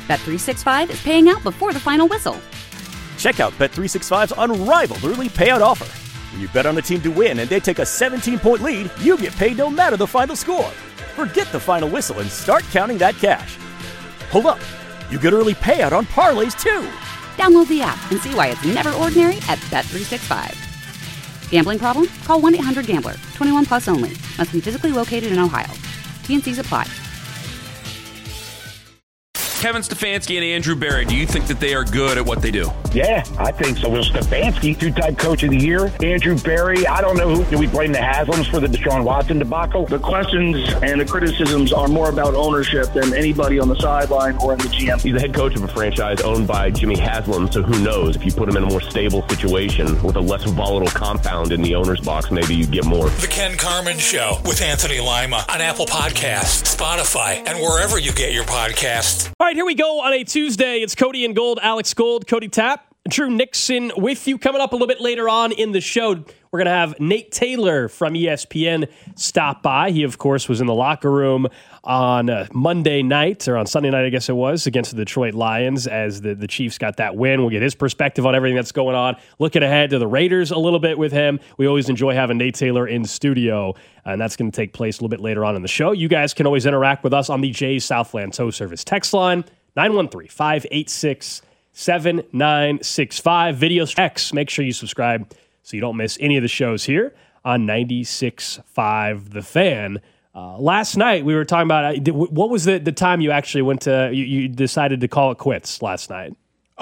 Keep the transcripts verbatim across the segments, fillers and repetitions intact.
Bet three sixty-five is paying out before the final whistle. Check out Bet three sixty-five's unrivaled early payout offer. When you bet on a team to win and they take a seventeen-point lead, you get paid no matter the final score. Forget the final whistle and start counting that cash. Hold up. You get early payout on parlays, too. Download the app and see why it's never ordinary at Bet three sixty-five. Gambling problem? Call one eight hundred gambler. twenty-one plus only. Must be physically located in Ohio. T N Cs apply. Kevin Stefanski and Andrew Berry, do you think that they are good at what they do? Yeah, I think so. Well, Stefanski, two-time coach of the year. Andrew Berry, I don't know who. Do we blame the Haslams for the Deshaun Watson debacle? The questions and the criticisms are more about ownership than anybody on the sideline or in the G M. He's the head coach of a franchise owned by Jimmy Haslam, so who knows? If you put him in a more stable situation with a less volatile compound in the owner's box, maybe you get more. The Ken Carman Show with Anthony Lima on Apple Podcasts, Spotify, and wherever you get your podcasts. All right, here we go on a Tuesday. It's Cody and Gold, Alex Gold, Cody Tapp, Drew Nixon with you. Coming up a little bit later on in the show, we're going to have Nate Taylor from E S P N stop by. He, of course, was in the locker room on uh, Monday night, or on Sunday night, I guess it was, against the Detroit Lions as the, the Chiefs got that win. We'll get his perspective on everything that's going on. Looking ahead to the Raiders a little bit with him. We always enjoy having Nate Taylor in studio, and that's going to take place a little bit later on in the show. You guys can always interact with us on the Jay's Southland Tow Service text line, nine one three, five eight six, seven nine six five. Video X, make sure you subscribe so you don't miss any of the shows here on ninety-six point five The Fan. Uh, last night, we were talking about, uh, what was the, the time you actually went to, you, you decided to call it quits last night?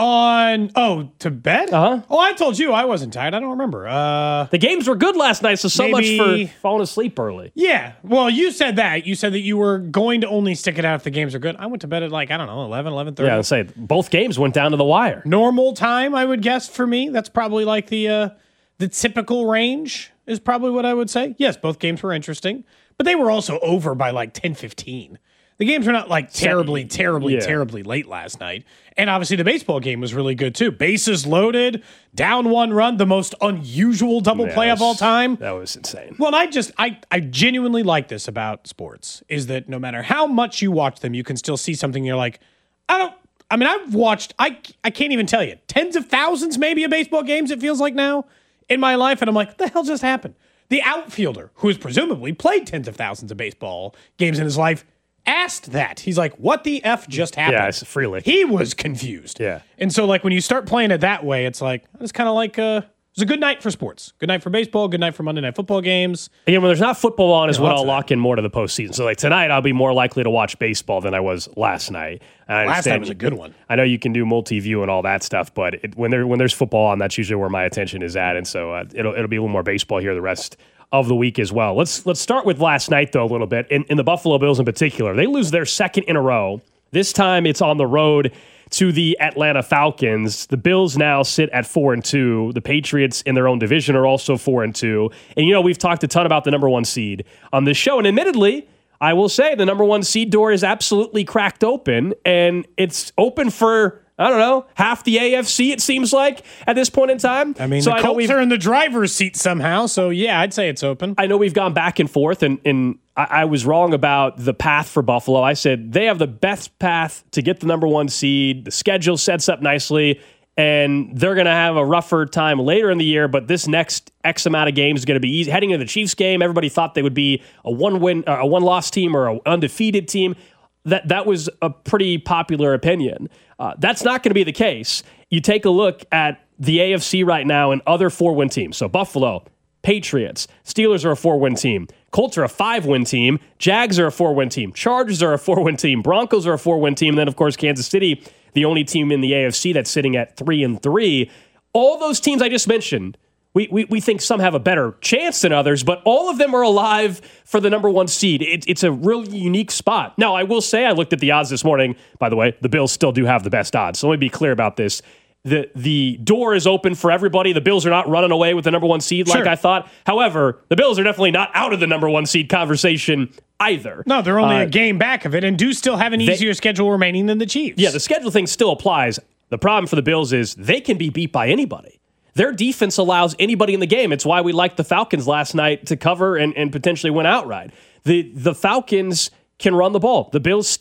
On, oh, to bed? Uh-huh. Oh, I told you I wasn't tired. I don't remember. Uh, the games were good last night, so so maybe, much for falling asleep early. Yeah. Well, you said that. You said that you were going to only stick it out if the games are good. I went to bed at like, I don't know, eleven, eleven thirty. Yeah, I'd say both games went down to the wire. Normal time, I would guess, for me. That's probably like the uh, the typical range is probably what I would say. Yes, both games were interesting, but they were also over by like ten fifteen. The games were not like terribly, terribly, yeah. terribly late last night. And obviously the baseball game was really good too. Bases loaded, down one run, the most unusual double yeah, play was, of all time. That was insane. Well, I just, I, I genuinely like this about sports, is that no matter how much you watch them, you can still see something you're like, I don't, I mean, I've watched, I, I can't even tell you, tens of thousands maybe of baseball games it feels like now in my life. And I'm like, what the hell just happened? The outfielder, who has presumably played tens of thousands of baseball games in his life, asked that. He's like, what the F just happened? Yeah, it's freely. He was confused. Yeah. And so, like, when you start playing it that way, it's like, it's kind of like, uh, it's a good night for sports. Good night for baseball. Good night for Monday Night Football games. Again, when there's not football on is yeah, when I'll lock in more to the postseason. So, like, tonight, I'll be more likely to watch baseball than I was last night. I last night was a good one. I know you can do multi-view and all that stuff, but it, when there when there's football on, that's usually where my attention is at. And so, uh, it'll it'll be a little more baseball here the rest of the week as well. Let's let's start with last night, though, a little bit. In, in the Buffalo Bills in particular, they lose their second in a row. This time it's on the road to the Atlanta Falcons. The Bills now sit at four and two. The Patriots in their own division are also four and two. And, you know, we've talked a ton about the number one seed on this show. And admittedly, I will say the number one seed door is absolutely cracked open. And it's open for, I don't know, half the A F C, it seems like, at this point in time. I mean, so the I Colts are in the driver's seat somehow, so yeah, I'd say it's open. I know we've gone back and forth, and, and I, I was wrong about the path for Buffalo. I said they have the best path to get the number one seed. The schedule sets up nicely, and they're going to have a rougher time later in the year, but this next X amount of games is going to be easy. Heading into the Chiefs game, everybody thought they would be a one-win, uh, a one-loss team or an undefeated team. That that was a pretty popular opinion. Uh, that's not going to be the case. You take a look at the A F C right now and other four-win teams. So Buffalo, Patriots, Steelers are a four-win team. Colts are a five-win team. Jags are a four-win team. Chargers are a four-win team. Broncos are a four-win team. And then, of course, Kansas City, the only team in the A F C that's sitting at three and three. All those teams I just mentioned, We, we we think some have a better chance than others, but all of them are alive for the number one seed. It, it's a really unique spot. Now, I will say, I looked at the odds this morning. By the way, the Bills still do have the best odds. So let me be clear about this. The the door is open for everybody. The Bills are not running away with the number one seed like sure. I thought. However, the Bills are definitely not out of the number one seed conversation either. No, they're only uh, a game back of it and do still have an they, easier schedule remaining than the Chiefs. Yeah, the schedule thing still applies. The problem for the Bills is they can be beat by anybody. Their defense allows anybody in the game. It's why we liked the Falcons last night to cover and, and potentially win outright. The the Falcons can run the ball. The Bills stink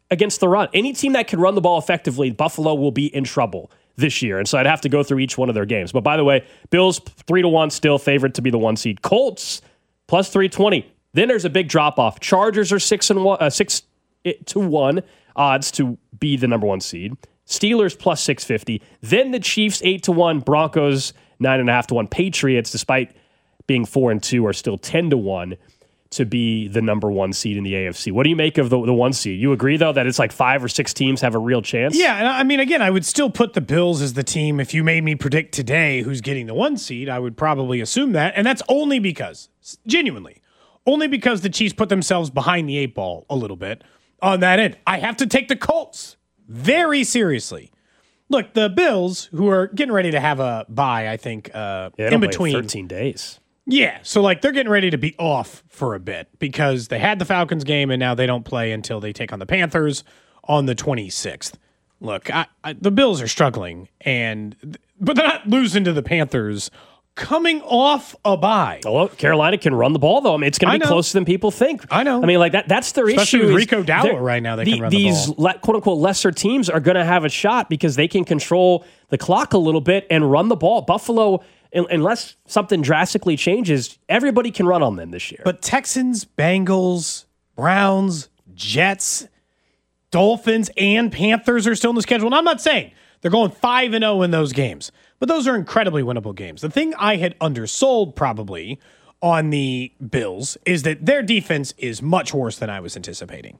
against the run. Any team that can run the ball effectively, Buffalo will be in trouble this year. And so I'd have to go through each one of their games. But by the way, Bills three to one, still favored to be the one seed. Colts plus three twenty. Then there's a big drop off. Chargers are six and one, uh, six to one odds to be the number one seed. Steelers plus six fifty. Then the Chiefs eight to one. Broncos nine and a half to one. Patriots, despite being four and two, are still ten to one to be the number one seed in the A F C. What do you make of the, the one seed? You agree, though, that it's like five or six teams have a real chance? Yeah, and I mean, again, I would still put the Bills as the team. If you made me predict today who's getting the one seed, I would probably assume that. And that's only because, genuinely, only because the Chiefs put themselves behind the eight ball a little bit on that end. I have to take the Colts very seriously. Look, the Bills, who are getting ready to have a bye, I think, uh, yeah, in between. thirteen days. Yeah, so like they're getting ready to be off for a bit because they had the Falcons game and now they don't play until they take on the Panthers on the twenty-sixth. Look, I, I, the Bills are struggling, and but they're not losing to the Panthers coming off a bye. Well, Carolina can run the ball, though. I mean, it's going to be closer than people think. I know. I mean, like that. That's their Especially issue. with Rico Dowdle right now, they the, can run these the ball. le- quote unquote lesser teams are going to have a shot because they can control the clock a little bit and run the ball. Buffalo, unless something drastically changes, everybody can run on them this year. But Texans, Bengals, Browns, Jets, Dolphins, and Panthers are still in the schedule. And I'm not saying they're going five and oh in those games, but those are incredibly winnable games. The thing I had undersold probably on the Bills is that their defense is much worse than I was anticipating.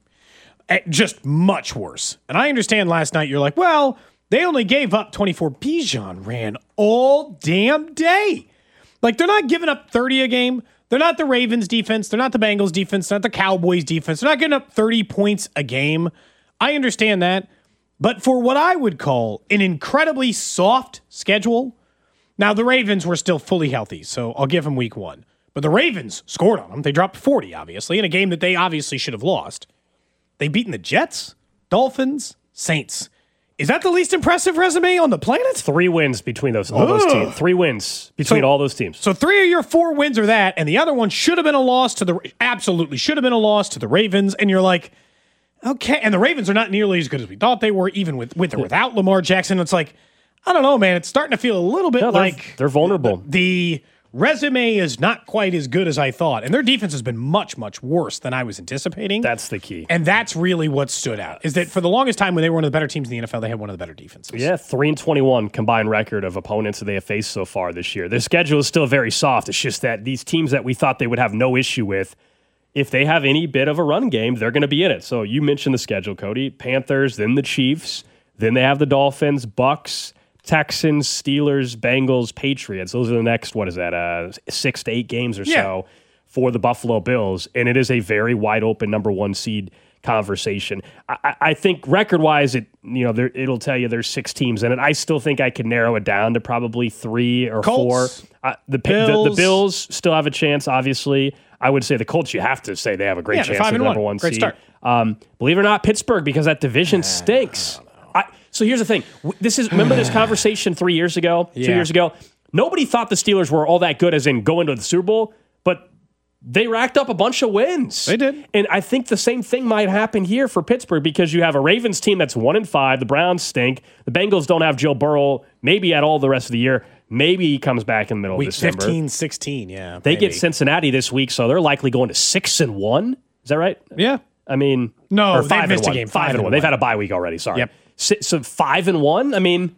Just much worse. And I understand last night you're like, well, they only gave up twenty-four. Bijan ran all damn day. Like, they're not giving up thirty a game. They're not the Ravens defense. They're not the Bengals defense. They're not the Cowboys defense. They're not getting up thirty points a game. I understand that. But for what I would call an incredibly soft schedule, now the Ravens were still fully healthy, so I'll give them week one. But the Ravens scored on them. They dropped forty, obviously, in a game that they obviously should have lost. They beaten the Jets, Dolphins, Saints. Is that the least impressive resume on the planet? Three wins between those all those teams. Three wins between so, all those teams. So three of your four wins are that, and the other one should have been a loss to the absolutely should have been a loss to the Ravens. And you're like, okay, and the Ravens are not nearly as good as we thought they were, even with with or without Lamar Jackson. It's like, I don't know, man. It's starting to feel a little bit no, they're, like they're vulnerable. The, the resume is not quite as good as I thought, and their defense has been much, much worse than I was anticipating. That's the key. And that's really what stood out, is that for the longest time when they were one of the better teams in the N F L, they had one of the better defenses. Yeah, three and twenty-one combined record of opponents that they have faced so far this year. Their schedule is still very soft. It's just that these teams that we thought they would have no issue with, if they have any bit of a run game, they're going to be in it. So you mentioned the schedule, Cody. Panthers, then the Chiefs, then they have the Dolphins, Bucks, Texans, Steelers, Bengals, Patriots. Those are the next, what is that, uh, six to eight games or yeah. so for the Buffalo Bills. And it is a very wide open number one seed conversation. I, I think record-wise, it you know there, it'll tell you there's six teams in it. I still think I can narrow it down to probably three or Colts, four. Uh, the, Bills. the the Bills still have a chance, obviously. I would say the Colts, you have to say they have a great yeah, chance five at and the number one. one Great seed. Start. Um, believe it or not, Pittsburgh, because that division stinks. I, so here's the thing. This is remember this conversation three years ago, yeah. two years ago? Nobody thought the Steelers were all that good as in going to the Super Bowl, but they racked up a bunch of wins. They did. And I think the same thing might happen here for Pittsburgh because you have a Ravens team that's one and five. The Browns stink. The Bengals don't have Joe Burrow maybe at all the rest of the year. Maybe he comes back in the middle Week of December. fifteen, sixteen, yeah. They maybe. get Cincinnati this week, so they're likely going to six and one. Is that right? Yeah. I mean, no, or they've five missed and one. a game. Five, Five and and one. one. They've had a bye week already. Sorry. Yep. So, so five and one. I mean,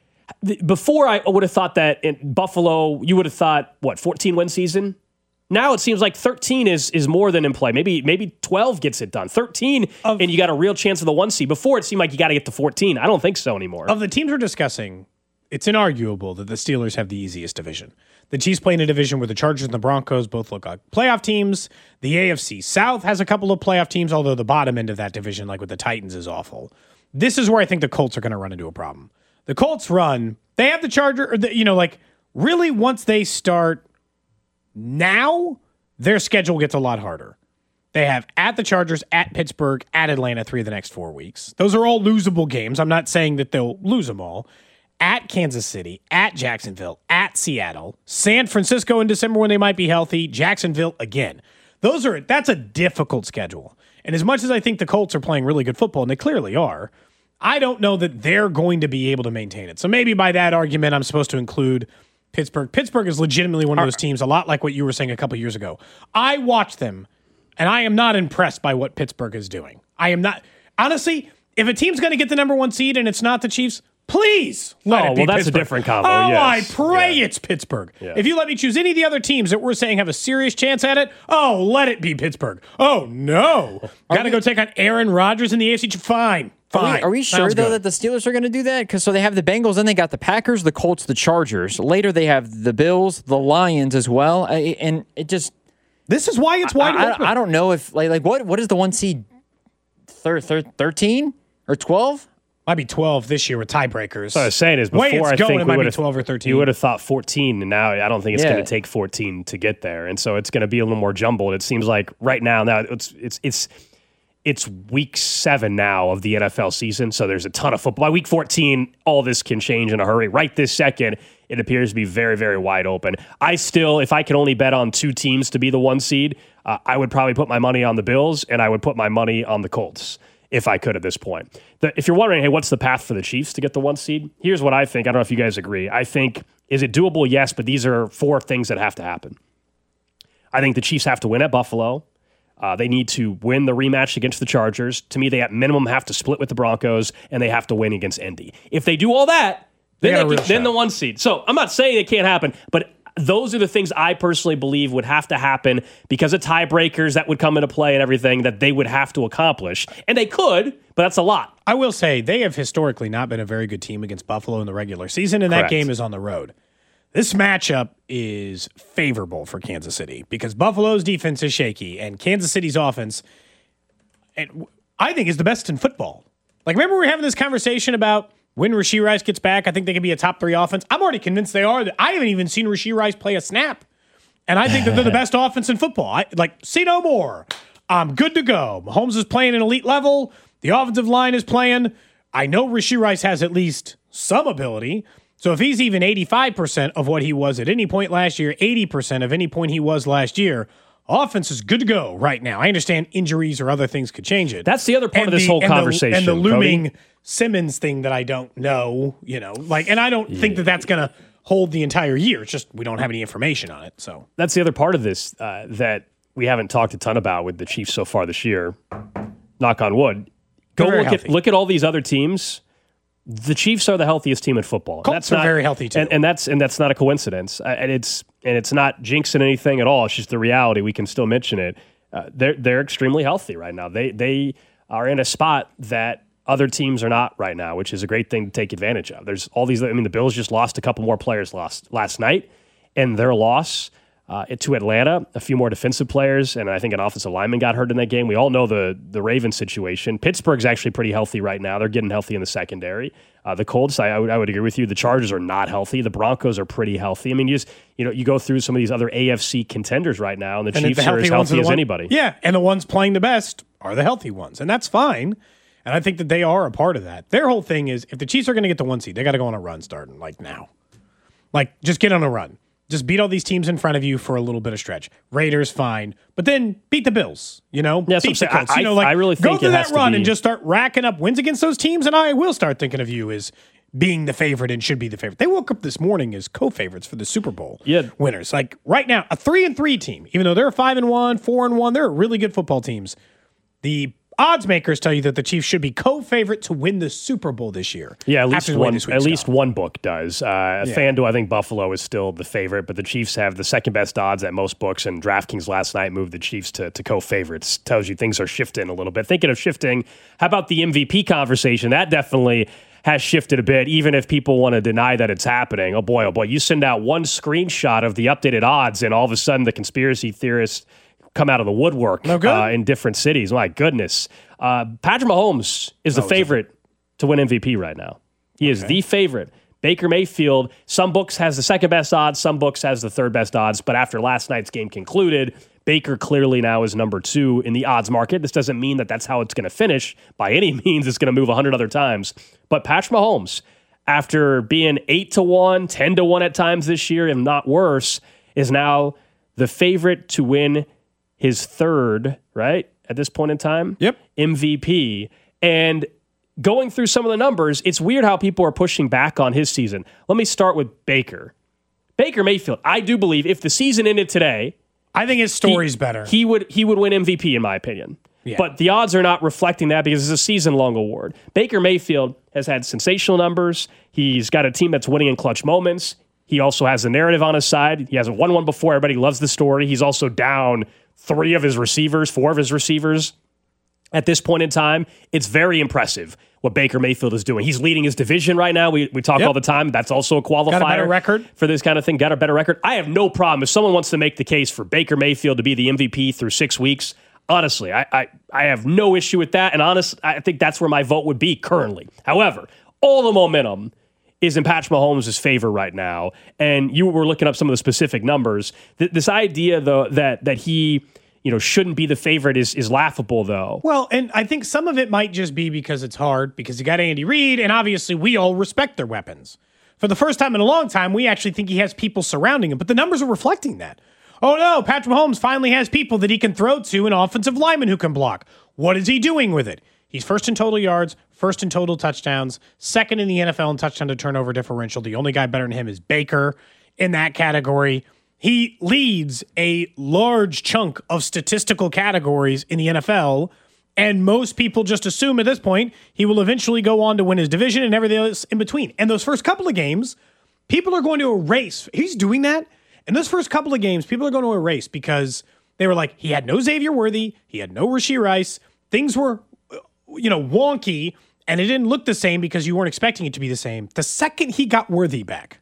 th- before I would have thought that in Buffalo, you would have thought what fourteen win season. Now it seems like thirteen is is more than in play. Maybe maybe twelve gets it done. thirteen, of, and you got a real chance of the one seed. Before it seemed like you got to get to fourteen. I don't think so anymore. Of the teams we're discussing, it's inarguable that the Steelers have the easiest division. The Chiefs play in a division where the Chargers and the Broncos both look like playoff teams. The A F C South has a couple of playoff teams, although the bottom end of that division, like with the Titans, is awful. This is where I think the Colts are going to run into a problem. The Colts run, they have the Charger, or the, you know, like really once they start now, their schedule gets a lot harder. They have at the Chargers, at Pittsburgh, at Atlanta, three of the next four weeks. Those are all losable games. I'm not saying that they'll lose them all. At Kansas City, at Jacksonville, at Seattle, San Francisco in December when they might be healthy, Jacksonville again. Those are that's a difficult schedule. And as much as I think the Colts are playing really good football, and they clearly are, I don't know that they're going to be able to maintain it. So maybe by that argument, I'm supposed to include Pittsburgh. Pittsburgh is legitimately one of those teams, a lot like what you were saying a couple years ago. I watched them, and I am not impressed by what Pittsburgh is doing. I am not. Honestly, if a team's going to get the number one seed and it's not the Chiefs, please let oh, it be well, that's Pittsburgh. a different combo. Oh, yes. I pray yeah. it's Pittsburgh. Yeah. If you let me choose any of the other teams that we're saying have a serious chance at it, oh, let it be Pittsburgh. Oh, no. Got to go take on Aaron Rodgers in the A F C. Fine. Fine. Are we, are we sure, Sounds though, good. that the Steelers are going to do that? Because so they have the Bengals, then they got the Packers, the Colts, the Chargers. Later they have the Bills, the Lions as well. I, and it just... This is why it's wide I, open. I, I don't know if... Like, like what what is the one seed? Thir, thir, thirteen or twelve? Might be twelve this year with tiebreakers. So I was saying is before Way it's I going, think it we might would be have twelve or thirteen. You would have thought fourteen, and now I don't think it's Yeah. going to take fourteen to get there, and so it's going to be a little more jumbled. It seems like right now, now it's it's it's it's week seven now of the N F L season, so there's a ton of football. By week fourteen, all this can change in a hurry. Right this second, it appears to be very very wide open. I still, if I could only bet on two teams to be the one seed, uh, I would probably put my money on the Bills, and I would put my money on the Colts if I could at this point. The, if you're wondering, hey, what's the path for the Chiefs to get the one seed? Here's what I think. I don't know if you guys agree. I think, is it doable? Yes, but these are four things that have to happen. I think the Chiefs have to win at Buffalo. Uh, they need to win the rematch against the Chargers. To me, they at minimum have to split with the Broncos, and they have to win against Indy. If they do all that, then, They got a they real can, then shot. the one seed. So I'm not saying it can't happen, but those are the things I personally believe would have to happen because of tiebreakers that would come into play and everything that they would have to accomplish. And they could, but that's a lot. I will say they have historically not been a very good team against Buffalo in the regular season, and Correct. that game is on the road. This matchup is favorable for Kansas City because Buffalo's defense is shaky, and Kansas City's offense, and I think, is the best in football. Like, remember we were having this conversation about when Rashee Rice gets back, I think they could be a top three offense. I'm already convinced they are. I haven't even seen Rashee Rice play a snap, and I think that they're the best offense in football. I, like, say no more. I'm good to go. Mahomes is playing an elite level. The offensive line is playing. I know Rashee Rice has at least some ability. So if he's even eighty-five percent of what he was at any point last year, eighty percent of any point he was last year, offense is good to go right now. I understand injuries or other things could change it. That's the other part And of this the- whole and the- conversation. and the looming Cody. Simmons thing that I don't know, you know, like, and I don't yeah. think that that's going to hold the entire year. It's just we don't have any information on it. So that's the other part of this uh, that we haven't talked a ton about with the Chiefs so far this year. Knock on wood. Go They're very look at healthy. look at all these other teams. The Chiefs are the healthiest team in football. Colts that's are not, very healthy too, and, and that's and that's not a coincidence. Uh, and it's and it's not jinxing anything at all. It's just the reality. We can still mention it. Uh, they're they're extremely healthy right now. They they are in a spot that other teams are not right now, which is a great thing to take advantage of. There's all these. I mean, the Bills just lost a couple more players lost last night, and their loss uh, to Atlanta, a few more defensive players, and I think an offensive lineman got hurt in that game. We all know the the Ravens situation. Pittsburgh's actually pretty healthy right now. They're getting healthy in the secondary. Uh, the Colts, I, I would I would agree with you. The Chargers are not healthy. The Broncos are pretty healthy. I mean, you just you know you go through some of these other A F C contenders right now, and the and Chiefs the are as healthy ones healthy are the as one- anybody. Yeah, and the ones playing the best are the healthy ones, and that's fine. And I think that they are a part of that. Their whole thing is if the Chiefs are going to get the one seed, they got to go on a run starting like now. Like, just get on a run. Just beat all these teams in front of you for a little bit of stretch. Raiders, fine. But then beat the Bills, you know? Yeah, that's beat what the I'm saying. Colts. I- You know, like, I really go think through it that has to run be- and just start racking up wins against those teams, and I will start thinking of you as being the favorite and should be the favorite. They woke up this morning as co-favorites for the Super Bowl Yeah. winners. Like, right now, a three and three team, even though they're a five and one, four and one, they're really good football teams. The odds makers tell you that the Chiefs should be co-favorite to win the Super Bowl this year. Yeah, at least after the way one. this At week's least gone. one book does. Uh, Yeah. FanDuel, I think Buffalo is still the favorite, but the Chiefs have the second best odds at most books. And DraftKings last night moved the Chiefs to, to co-favorites. Tells you things are shifting a little bit. Thinking of shifting, how about the M V P conversation? That definitely has shifted a bit, even if people want to deny that it's happening. Oh boy, oh boy! You send out one screenshot of the updated odds, and all of a sudden the conspiracy theorists come out of the woodwork No good? uh, in different cities. My goodness. Uh, Patrick Mahomes is the favorite to win M V P right now. He is the favorite. Baker Mayfield, some books has the second best odds, some books has the third best odds, but after last night's game concluded, Baker clearly now is number two in the odds market. This doesn't mean that that's how it's going to finish. By any means, it's going to move one hundred other times. But Patrick Mahomes, after being eight to one, ten to one at times this year, if not worse, is now the favorite to win his third, right? at this point in time. Yep. M V P. And going through some of the numbers, it's weird how people are pushing back on his season. Let me start with Baker. Baker Mayfield, I do believe if the season ended today, I think his story's he, better. He would he would win M V P in my opinion. Yeah. But the odds are not reflecting that because it's a season-long award. Baker Mayfield has had sensational numbers. He's got a team that's winning in clutch moments. He also has the narrative on his side. He hasn't won one before. Everybody loves the story. He's also down three of his receivers, four of his receivers at this point in time. It's very impressive what Baker Mayfield is doing. He's leading his division right now. We we talk yep. all the time. That's also a qualifier. Got a better record. For this kind of thing. Got a better record. I have no problem. If someone wants to make the case for Baker Mayfield to be the M V P through six weeks, honestly, I, I, I have no issue with that. And honest, I think that's where my vote would be currently. However, all the momentum is in Patrick Mahomes' favor right now. And you were looking up some of the specific numbers. Th- this idea, though, that that he you know shouldn't be the favorite is is laughable, though. Well, and I think some of it might just be because it's hard, because you got Andy Reid, and obviously we all respect their weapons. For the first time in a long time, we actually think he has people surrounding him, but the numbers are reflecting that. Oh no, Patrick Mahomes finally has people that he can throw to, an offensive lineman who can block. What is he doing with it? He's first in total yards, first in total touchdowns, second in the N F L in touchdown to turnover differential. The only guy better than him is Baker in that category. He leads a large chunk of statistical categories in the N F L, and most people just assume at this point he will eventually go on to win his division and everything else in between. And those first couple of games, people are going to erase. He's doing that. In those first couple of games, people are going to erase because they were like, he had no Xavier Worthy, he had no Rashee Rice. Things were, you know, wonky, and it didn't look the same because you weren't expecting it to be the same. The second he got Worthy back,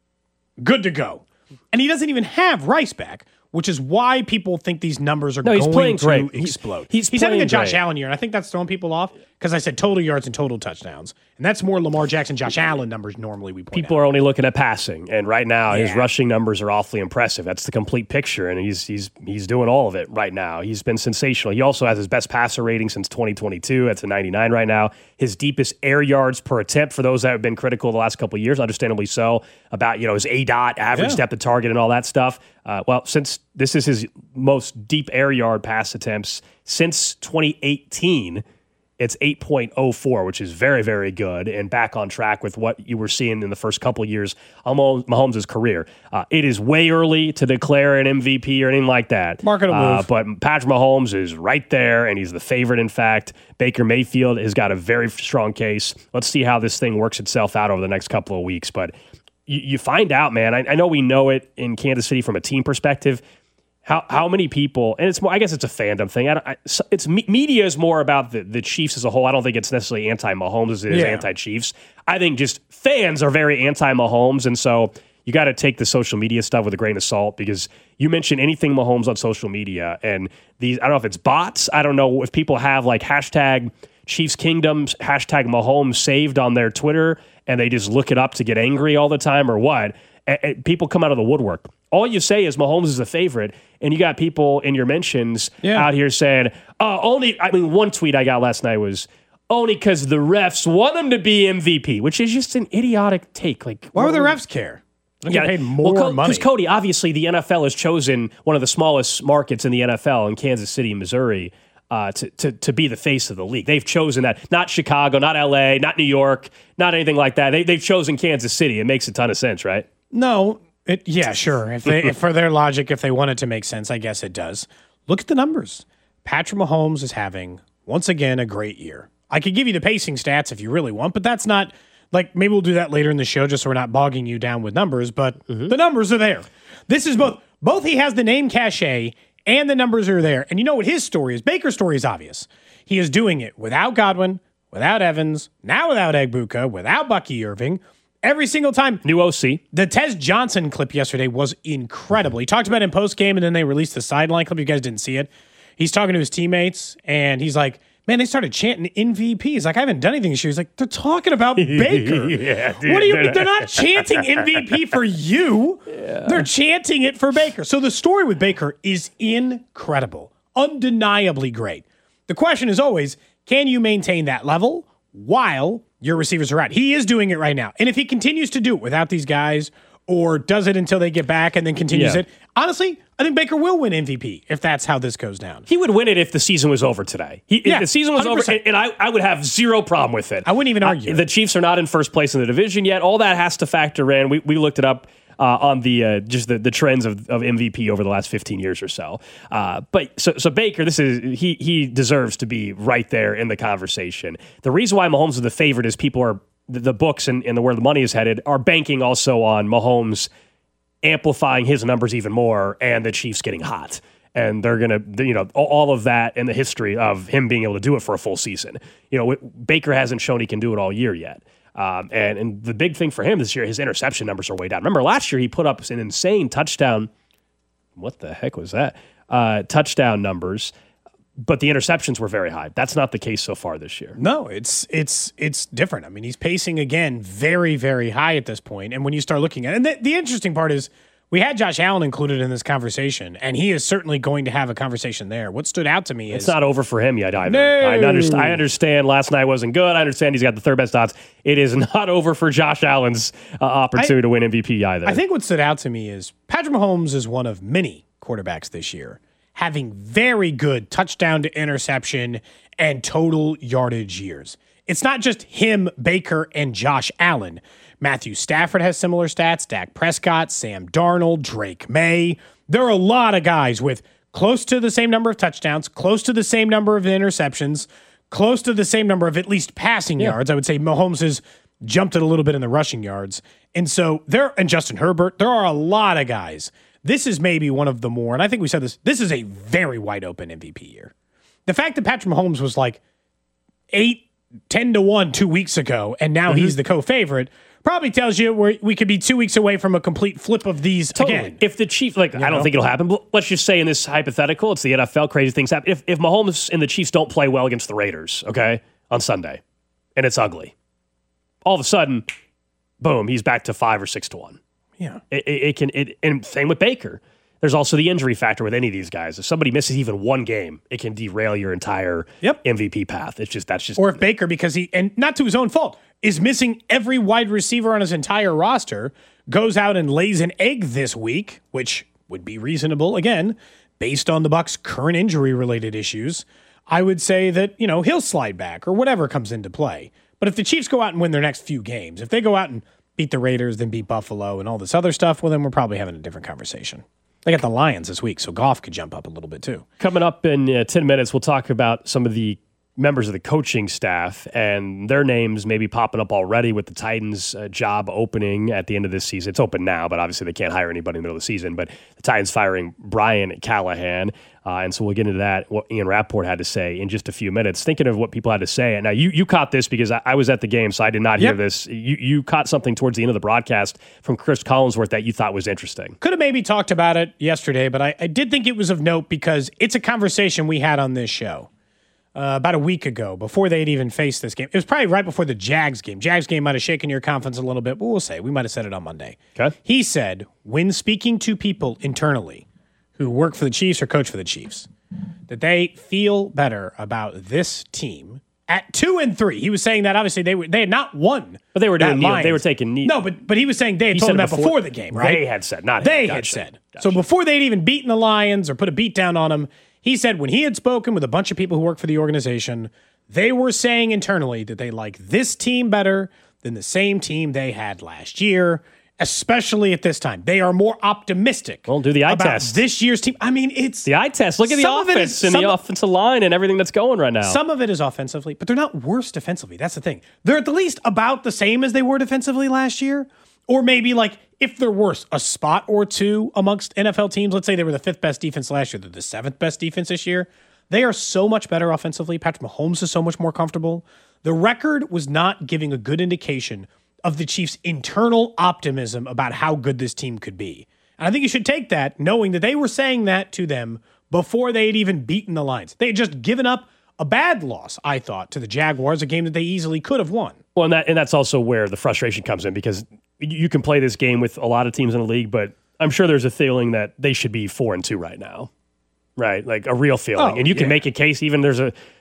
good to go. And he doesn't even have Rice back, which is why people think these numbers are no, he's going playing to great. explode. He's, he's, he's having a Josh great. Allen year, and I think that's throwing people off because I said total yards and total touchdowns. And that's more Lamar Jackson, Josh Allen numbers normally we point People out. are only looking at passing, and right now Yeah. his rushing numbers are awfully impressive. That's the complete picture, and he's he's he's doing all of it right now. He's been sensational. He also has his best passer rating since twenty twenty-two. That's a ninety-nine right now. His deepest air yards per attempt for those that have been critical the last couple of years, understandably so, about you know his A DOT, average Yeah. depth of target, and all that stuff. Uh, well, since this is his most deep air yard pass attempts since twenty eighteen. It's eight point oh four, which is very, very good and back on track with what you were seeing in the first couple of years of Mahomes' career. Uh, it is way early to declare an M V P or anything like that. Market will uh, move. But Patrick Mahomes is right there, and he's the favorite, in fact. Baker Mayfield has got a very strong case. Let's see how this thing works itself out over the next couple of weeks. But you, you find out, man. I, I know we know it in Kansas City from a team perspective. How how many people, and it's more, I guess it's a fandom thing. I don't, I, it's media is more about the, the Chiefs as a whole. I don't think it's necessarily anti-Mahomes as it is Yeah. anti-Chiefs. I think just fans are very anti-Mahomes, and so you got to take the social media stuff with a grain of salt because you mention anything Mahomes on social media, and these I don't know if it's bots. I don't know if people have like hashtag Chiefs Kingdoms, hashtag Mahomes saved on their Twitter, and they just look it up to get angry all the time or what. And, and people come out of the woodwork. All you say is Mahomes is a favorite, and you got people in your mentions Yeah. out here saying, oh, only, I mean, one tweet I got last night was, only because the refs want him to be M V P, which is just an idiotic take. Like, Why would the refs care? They get paid more well, money. Because, Cody, obviously the N F L has chosen one of the smallest markets in the N F L in Kansas City, Missouri, uh, to, to, to be the face of the league. They've chosen that. Not Chicago, not L A, not New York, not anything like that. They, they've chosen Kansas City. It makes a ton of sense, right? No, it, yeah, sure. If they, if for their logic, if they want it to make sense, I guess it does. Look at the numbers. Patrick Mahomes is having, once again, a great year. I could give you the pacing stats if you really want, but that's not, like, maybe we'll do that later in the show just so we're not bogging you down with numbers, but mm-hmm. the numbers are there. This is both, both he has the name cachet and the numbers are there. And you know what his story is? Baker's story is obvious. He is doing it without Godwin, without Evans, now without Egbuka, without Bucky Irving. Every single time. New O C. The Tez Johnson clip yesterday was incredible. He talked about it in post-game, and then they released the sideline clip. You guys didn't see it. He's talking to his teammates, and he's like, man, they started chanting M V P. He's like, I haven't done anything this year. He's like, they're talking about Baker. yeah, dude, what do you they're mean? They're not chanting M V P for you. Yeah. They're chanting it for Baker. So the story with Baker is incredible. Undeniably great. The question is always, can you maintain that level while your receivers are out? He is doing it right now. And if he continues to do it without these guys or does it until they get back and then continues Yeah. it. Honestly, I think Baker will win M V P if that's how this goes down. He would win it if the season was over today. He, Yeah, if the season was one hundred percent. over, and, and I, I would have zero problem with it. I wouldn't even argue. Uh, the Chiefs are not in first place in the division yet. All that has to factor in. We, we looked it up uh, on the uh, just the, the trends of, of M V P over the last fifteen years or so. Uh, but so, so Baker, this is he he deserves to be right there in the conversation. The reason why Mahomes is the favorite is people are the, the books and, and the where the money is headed are banking also on Mahomes amplifying his numbers even more and the Chiefs getting hot. And they're going to, you know, all of that and the history of him being able to do it for a full season. You know, Baker hasn't shown he can do it all year yet. Um, and, and the big thing for him this year, his interception numbers are way down. Remember last year he put up an insane touchdown. What the heck was that? Uh, touchdown numbers. But the interceptions were very high. That's not the case so far this year. No, it's it's it's different. I mean, he's pacing again very, very high at this point. And when you start looking at it, and the, the interesting part is we had Josh Allen included in this conversation, and he is certainly going to have a conversation there. What stood out to me is it's not over for him yet either. No. I, understand, I understand last night wasn't good. I understand he's got the third best odds. It is not over for Josh Allen's uh, opportunity I, to win M V P either. I think what stood out to me is Patrick Mahomes is one of many quarterbacks this year having very good touchdown to interception and total yardage years. It's not just him, Baker, and Josh Allen. Matthew Stafford has similar stats, Dak Prescott, Sam Darnold, Drake May. There are a lot of guys with close to the same number of touchdowns, close to the same number of interceptions, close to the same number of at least passing Yeah. yards. I would say Mahomes has jumped it a little bit in the rushing yards. And so there, and Justin Herbert, there are a lot of guys. This is maybe one of the more, and I think we said this, this is a very wide open M V P year. The fact that Patrick Mahomes was like eight, ten to one two weeks ago, and now Mm-hmm. he's the co-favorite, probably tells you we're, we could be two weeks away from a complete flip of these Totally. again. If the Chiefs, like, I don't know? think it'll happen, but let's just say in this hypothetical, it's the N F L, crazy things happen. If, if Mahomes and the Chiefs don't play well against the Raiders, okay, on Sunday, and it's ugly, all of a sudden, boom, he's back to five or six to one. Yeah. It, it, it can, it, and same with Baker. There's also the injury factor with any of these guys. If somebody misses even one game, it can derail your entire Yep. M V P path. It's just, that's just, Or if Baker, because he, and not to his own fault, is missing every wide receiver on his entire roster, goes out and lays an egg this week, which would be reasonable, again, based on the Bucs' current injury-related issues, I would say that, you know, he'll slide back or whatever comes into play. But if the Chiefs go out and win their next few games, if they go out and beat the Raiders, then beat Buffalo and all this other stuff, well, then we're probably having a different conversation. They got the Lions this week, so Goff could jump up a little bit too. coming up in uh, ten minutes, we'll talk about some of the members of the coaching staff and their names maybe popping up already with the Titans uh, job opening at the end of this season. It's open now, but obviously they can't hire anybody in the middle of the season. But the Titans firing Brian Callahan. Uh, and so we'll get into that, what Ian Rappaport had to say in just a few minutes. Thinking of what people had to say. Now, you you caught this because I, I was at the game, so I did not hear Yep. this. You, you caught something towards the end of the broadcast from Chris Collinsworth that you thought was interesting. Could have maybe talked about it yesterday, but I, I did think it was of note because it's a conversation we had on this show uh, about a week ago before they'd even faced this game. It was probably right before the Jags game. Jags game might have shaken your confidence a little bit, but we'll say. We might have said it on Monday. Okay. He said, when speaking to people internally who work for the Chiefs or coach for the Chiefs, that they feel better about this team at two and three. He was saying that obviously they were they had not won, But they were doing that kneel- Lions. they were taking knee- No, but but he was saying they had He told said him that it before, before- the game, right? They had said, not him. They had Gotcha. said. Gotcha. So before they'd even beaten the Lions or put a beat down on them, he said when he had spoken with a bunch of people who work for the organization, they were saying internally that they like this team better than the same team they had last year, especially at this time. They are more optimistic. Well, do the eye about test. this year's team. I mean, it's The eye test. Look at the Some of it offense is- and some- the offensive line and everything that's going right now. Some of it is offensively, but they're not worse defensively. That's the thing. They're at the least about the same as they were defensively last year. Or maybe like if they're worse, a spot or two amongst N F L teams. Let's say they were the fifth best defense last year. They're the seventh best defense this year. They are so much better offensively. Patrick Mahomes is so much more comfortable. The record was not giving a good indication of the Chiefs' internal optimism about how good this team could be. And I think you should take that knowing that they were saying that to them before they had even beaten the Lions. They had just given up a bad loss, I thought, to the Jaguars, a game that they easily could have won. Well, and, that, and that's also where the frustration comes in because you you can play this game with a lot of teams in the league, but I'm sure there's a feeling that they should be four and two right now, right? Like a real feeling, Oh, and you can yeah. make a case. Even there's a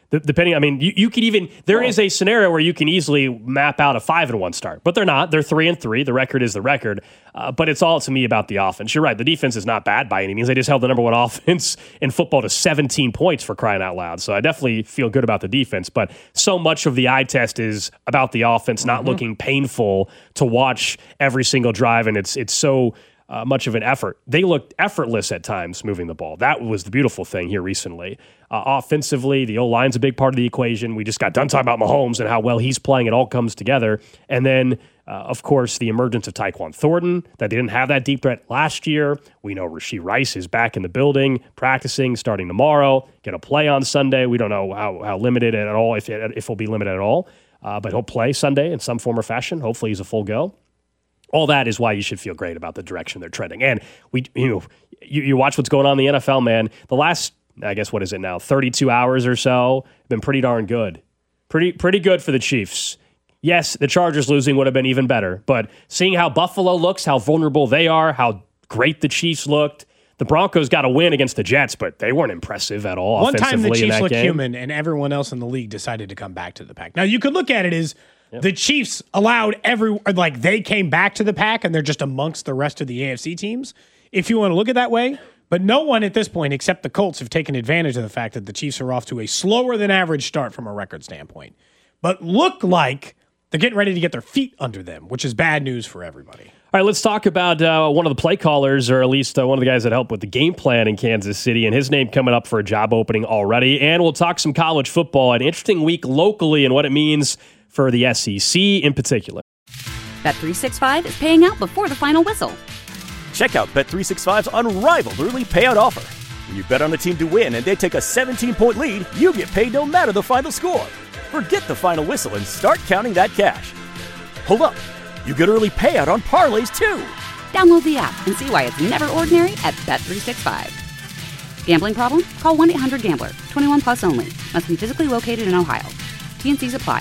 D- depending, I mean, you, you could even, there is a scenario where you can easily map out a five and one start, but they're not. They're three and three. The record is the record. Uh, but it's all to me about the offense. You're right. The defense is not bad by any means. They just held the number one offense in football to seventeen points, for crying out loud. So I definitely feel good about the defense. But so much of the eye test is about the offense not mm-hmm. looking painful to watch every single drive. And it's, it's so uh, much of an effort. They looked effortless at times moving the ball. That was the beautiful thing here recently. Uh, offensively, the O-line's a big part of the equation. We just got done talking about Mahomes and how well he's playing. It all comes together. And then, uh, of course, the emergence of Tyquan Thornton, that they didn't have that deep threat last year. We know Rashee Rice is back in the building, practicing, starting tomorrow, going to play on Sunday. We don't know how, how limited at all, if, it, if he'll be limited at all. Uh, but he'll play Sunday in some form or fashion. Hopefully he's a full go. All that is why you should feel great about the direction they're treading. And we, you know, you, you watch what's going on in the N F L, man. The last, I guess, what is it now, thirty-two hours or so, been pretty darn good. Pretty, pretty good for the Chiefs. Yes, the Chargers losing would have been even better, but seeing how Buffalo looks, how vulnerable they are, how great the Chiefs looked. The Broncos got a win against the Jets, but they weren't impressive at all. One time the offensively in Chiefs that looked game. human, and everyone else in the league decided to come back to the pack. Now, you could look at it as yep. the Chiefs allowed every, like they came back to the pack, and they're just amongst the rest of the A F C teams, if you want to look at it that way. But no one at this point, except the Colts, have taken advantage of the fact that the Chiefs are off to a slower than average start from a record standpoint. But look like they're getting ready to get their feet under them, which is bad news for everybody. All right, let's talk about uh, one of the play callers, or at least uh, one of the guys that helped with the game plan in Kansas City, and his name coming up for a job opening already. And we'll talk some college football, an interesting week locally and what it means for the S E C in particular. Bet three sixty-five is paying out before the final whistle. Check out Bet three sixty-five's unrivaled early payout offer. When you bet on a team to win and they take a seventeen-point lead, you get paid no matter the final score. Forget the final whistle and start counting that cash. Hold up. You get early payout on parlays, too. Download the app and see why it's never ordinary at Bet three sixty-five. Gambling problem? Call one eight hundred gambler. twenty-one plus only. Must be physically located in Ohio. T N Cs apply.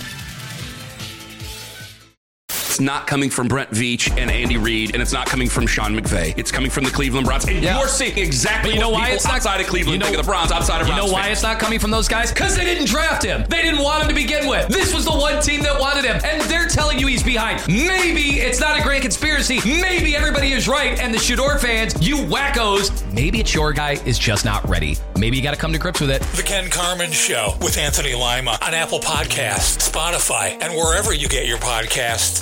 It's not coming from Brent Veach and Andy Reid, and it's not coming from Sean McVay. It's coming from the Cleveland Browns. And yeah. you're seeing exactly you know what why people it's not, outside of Cleveland you know, think of the Browns, outside of You Browns know why fans. it's not coming from those guys? Because they didn't draft him. They didn't want him to begin with. This was the one team that wanted him, and they're telling you he's behind. Maybe it's not a grand conspiracy. Maybe everybody is right, and the Shador fans, you wackos, maybe it's your guy is just not ready. Maybe you got to come to grips with it. The Ken Carman Show with Anthony Lima on Apple Podcasts, Spotify, and wherever you get your podcasts.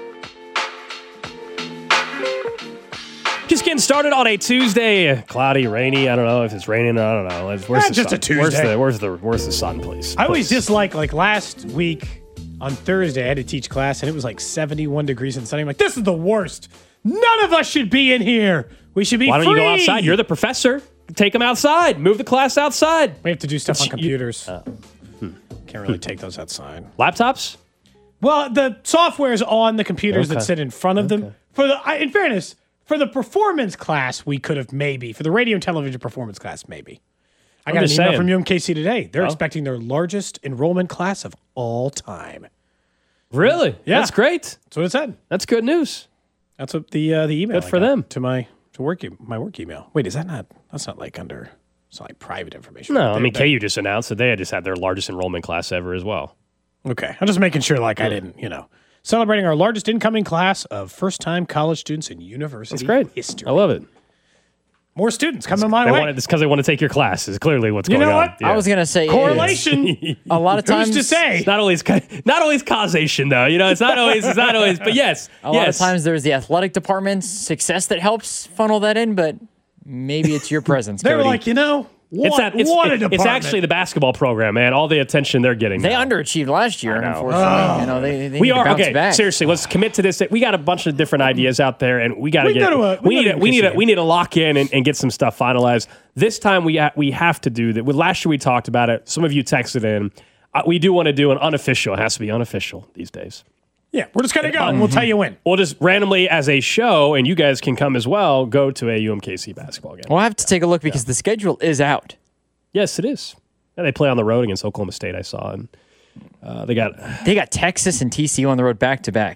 Just getting started on a Tuesday. Cloudy, rainy. I don't know if it's raining. I don't know. Where's Eh, the just sun? a Tuesday. Where's the, where's the, where's the sun, please? I always Please. dislike, like last week on Thursday, I had to teach class, and it was like seventy-one degrees and sunny. I'm like, this is the worst. None of us should be in here. We should be Why don't free. you go outside? You're the professor. Take them outside. Move the class outside. We have to do stuff on You- computers. uh, hmm. Can't really take those outside. Laptops? Well, the software is on the computers Okay. that sit in front of them. Okay. For the, I- in fairness, for the performance class, we could have maybe. For the radio and television performance class, maybe. I I'm got an just email saying. from U M K C today. They're Oh. expecting their largest enrollment class of all time. Really? Yeah. That's great. That's what it said. That's good news. That's what the uh, the email Good I for got them. to my to work e- my work email. Wait, is that not? That's not like under. It's not like private information. No, I They- mean, they- K U just announced that they had just had their largest enrollment class ever as well. Okay, I'm just making sure, like I didn't, you know, celebrating our largest incoming class of first-time college students in university That's great. history. I love it. More students coming my They way. wanted, it's because they want to take your class. Is clearly what's You going know on. what? Yeah. I was gonna say Correlation. A lot of times, Who's to say? It's not always ca- not always causation though. You know, it's not always it's not always. But yes, a yes. lot of times there's the athletic department's success that helps funnel that in, but maybe it's your presence. They were Cody. like, you know, what, It's that. It's, what a it- department. it's actually the basketball program, man. All the attention they're getting. they now. underachieved last year. I know. Unfortunately, you know they, they We need are to bounce okay. back. Seriously, let's commit to this. We got a bunch of different ideas out there, and we got to We get. go to a- we we need. go to to We need. to a We need to lock in and, and get some stuff finalized. This time, we ha- we have to do that. With last year, we talked about it. Some of you texted in. Uh, we do want to do an unofficial. It has to be unofficial these days. Yeah, we're just gonna go, and we'll tell you when. We'll just randomly, as a show, and you guys can come as well, go to a U M K C basketball game. We'll have to take a look because the schedule is out. Yes, it is. Yeah, they play on the road against Oklahoma State, I saw. And uh, they got They got Texas and T C U on the road back to back.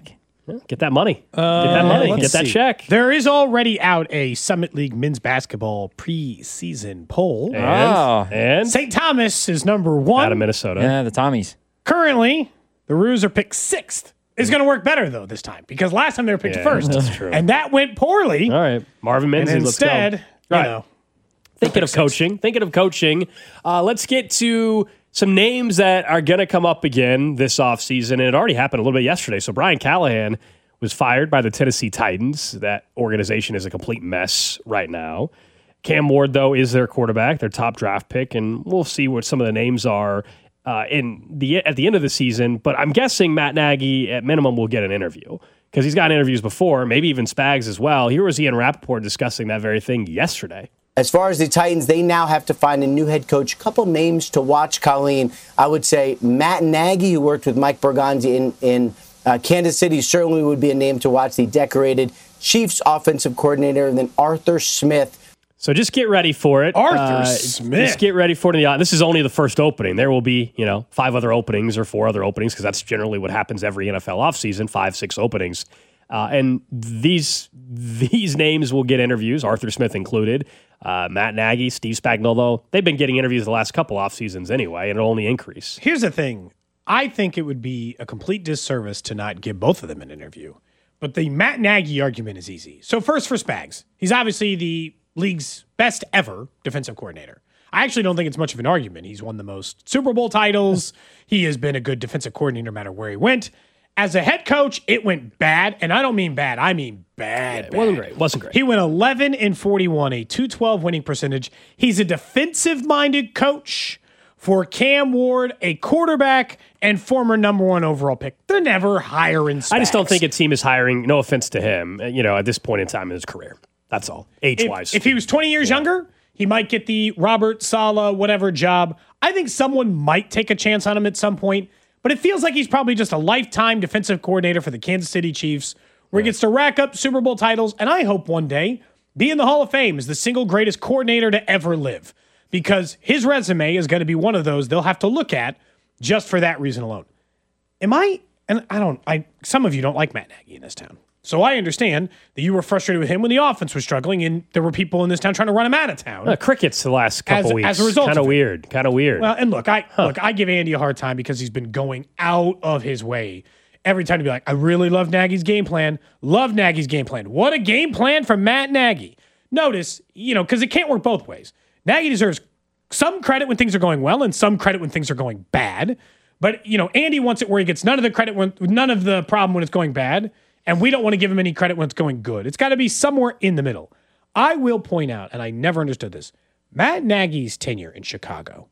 Get that money. Uh, Get that money. Get that see. check. There is already out a Summit League men's basketball preseason poll. And, oh. and? Saint Thomas is number one. Out of Minnesota. Yeah, the Tommies. Currently, the Roos are picked sixth. It's going to work better, though, this time, because last time they were picked yeah, first. That's true. And that went poorly. All right. Marvin Menzies, and instead, let's go. you right. know. Thinking of coaching. Six. Thinking of coaching. Uh, let's get to some names that are going to come up again this offseason. And it already happened a little bit yesterday. So Brian Callahan was fired by the Tennessee Titans. That organization is a complete mess right now. Cam Ward, though, is their quarterback, their top draft pick, and we'll see what some of the names are uh, in the at the end of the season. But I'm guessing Matt Nagy, at minimum, will get an interview because he's gotten interviews before, maybe even Spags as well. Here was Ian Rappaport discussing that very thing yesterday. As far as the Titans, they now have to find a new head coach. A couple names to watch, Colleen. I would say Matt Nagy, who worked with Mike Bergonzi in, in Uh, Kansas City, certainly would be a name to watch. The decorated Chiefs offensive coordinator, and then Arthur Smith. So just get ready for it. Arthur uh, Smith. Just get ready for it. This is only the first opening. There will be, you know, five other openings or four other openings because that's generally what happens every N F L offseason, five, six openings. Uh, and these these names will get interviews, Arthur Smith included. Uh, Matt Nagy, Steve Spagnuolo, they've been getting interviews the last couple off seasons anyway, and it'll only increase. Here's the thing. I think it would be a complete disservice to not give both of them an interview. But the Matt Nagy argument is easy. So first for Spags. He's obviously the league's best ever defensive coordinator. I actually don't think it's much of an argument. He's won the most Super Bowl titles. He has been a good defensive coordinator no matter where he went. As a head coach, it went bad. And I don't mean bad. I mean bad. Yeah, it bad. wasn't great. It wasn't great. He went eleven and forty-one, a two twelve winning percentage. He's a defensive-minded coach. For Cam Ward, a quarterback and former number one overall pick. They're never hiring Spags. I just don't think a team is hiring, no offense to him, you know, at this point in time in his career. That's all, age-wise. If, if he was twenty years yeah. younger, he might get the Robert Saleh whatever job. I think someone might take a chance on him at some point, but it feels like he's probably just a lifetime defensive coordinator for the Kansas City Chiefs, where yeah. he gets to rack up Super Bowl titles, and I hope one day be in the Hall of Fame as the single greatest coordinator to ever live. Because his resume is going to be one of those they'll have to look at just for that reason alone. Am I, and I don't, I some of you don't like Matt Nagy in this town. So I understand that you were frustrated with him when the offense was struggling and there were people in this town trying to run him out of town. Uh, crickets the last couple as, weeks. As a result Kind of weird. Kind of weird. Well, and look, I huh. look, I give Andy a hard time because he's been going out of his way every time to be like, I really love Nagy's game plan. Love Nagy's game plan. What a game plan from Matt Nagy. Notice, you know, because it can't work both ways. Nagy deserves some credit when things are going well and some credit when things are going bad. But, you know, Andy wants it where he gets none of the credit when none of the problem when it's going bad. And we don't want to give him any credit when it's going good. It's got to be somewhere in the middle. I will point out, and I never understood this, Matt Nagy's tenure in Chicago,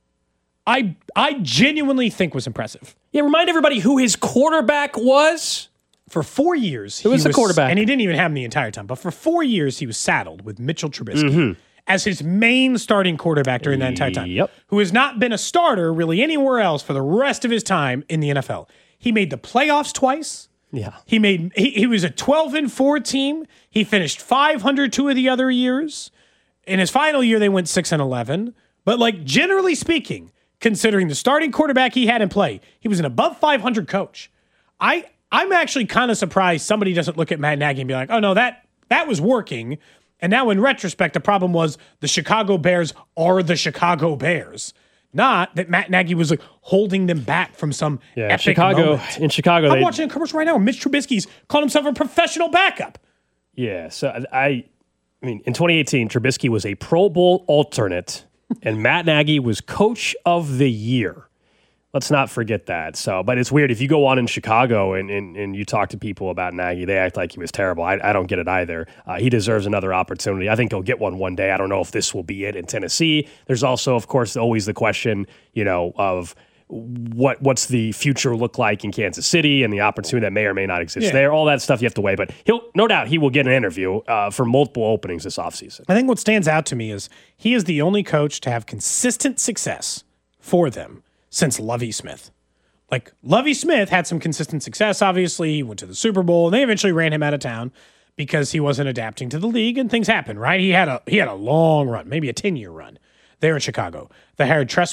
I I genuinely think was impressive. Yeah, remind everybody who his quarterback was. For four years, Who was he the quarterback? And he didn't even have him the entire time. But for four years, he was saddled with Mitchell Trubisky. Mm-hmm. As his main starting quarterback during that entire time, yep. who has not been a starter really anywhere else for the rest of his time in the N F L. He made the playoffs twice. Yeah. He made he, he was a twelve and four team. He finished five hundred two of the other years. In his final year, they went six and eleven. But like generally speaking, considering the starting quarterback he had in play, he was an above five hundred coach. I I'm actually kind of surprised somebody doesn't look at Matt Nagy and be like, oh no, that that was working. And now in retrospect, the problem was the Chicago Bears are the Chicago Bears. Not that Matt Nagy was like holding them back from some yeah, epic Chicago, moment. In Chicago, I'm they, watching a commercial right now. Mitch Trubisky's calling himself a professional backup. Yeah, so I, I mean, in twenty eighteen, Trubisky was a Pro Bowl alternate, and Matt Nagy was Coach of the Year. Let's not forget that. So, but it's weird if you go on in Chicago and, and, and you talk to people about Nagy, they act like he was terrible. I, I don't get it either. Uh, he deserves another opportunity. I think he'll get one one day. I don't know if this will be it in Tennessee. There's also, of course, always the question, you know, of what what's the future look like in Kansas City and the opportunity that may or may not exist yeah. there. All that stuff you have to weigh. But he'll, no doubt, he will get an interview uh, for multiple openings this offseason. I think what stands out to me is he is the only coach to have consistent success for them since Lovie Smith. Like, Lovie Smith had some consistent success, obviously. He went to the Super Bowl, and they eventually ran him out of town because he wasn't adapting to the league, and things happen, right? He had a he had a long run, maybe a ten-year run there in Chicago. They hired Tressman. He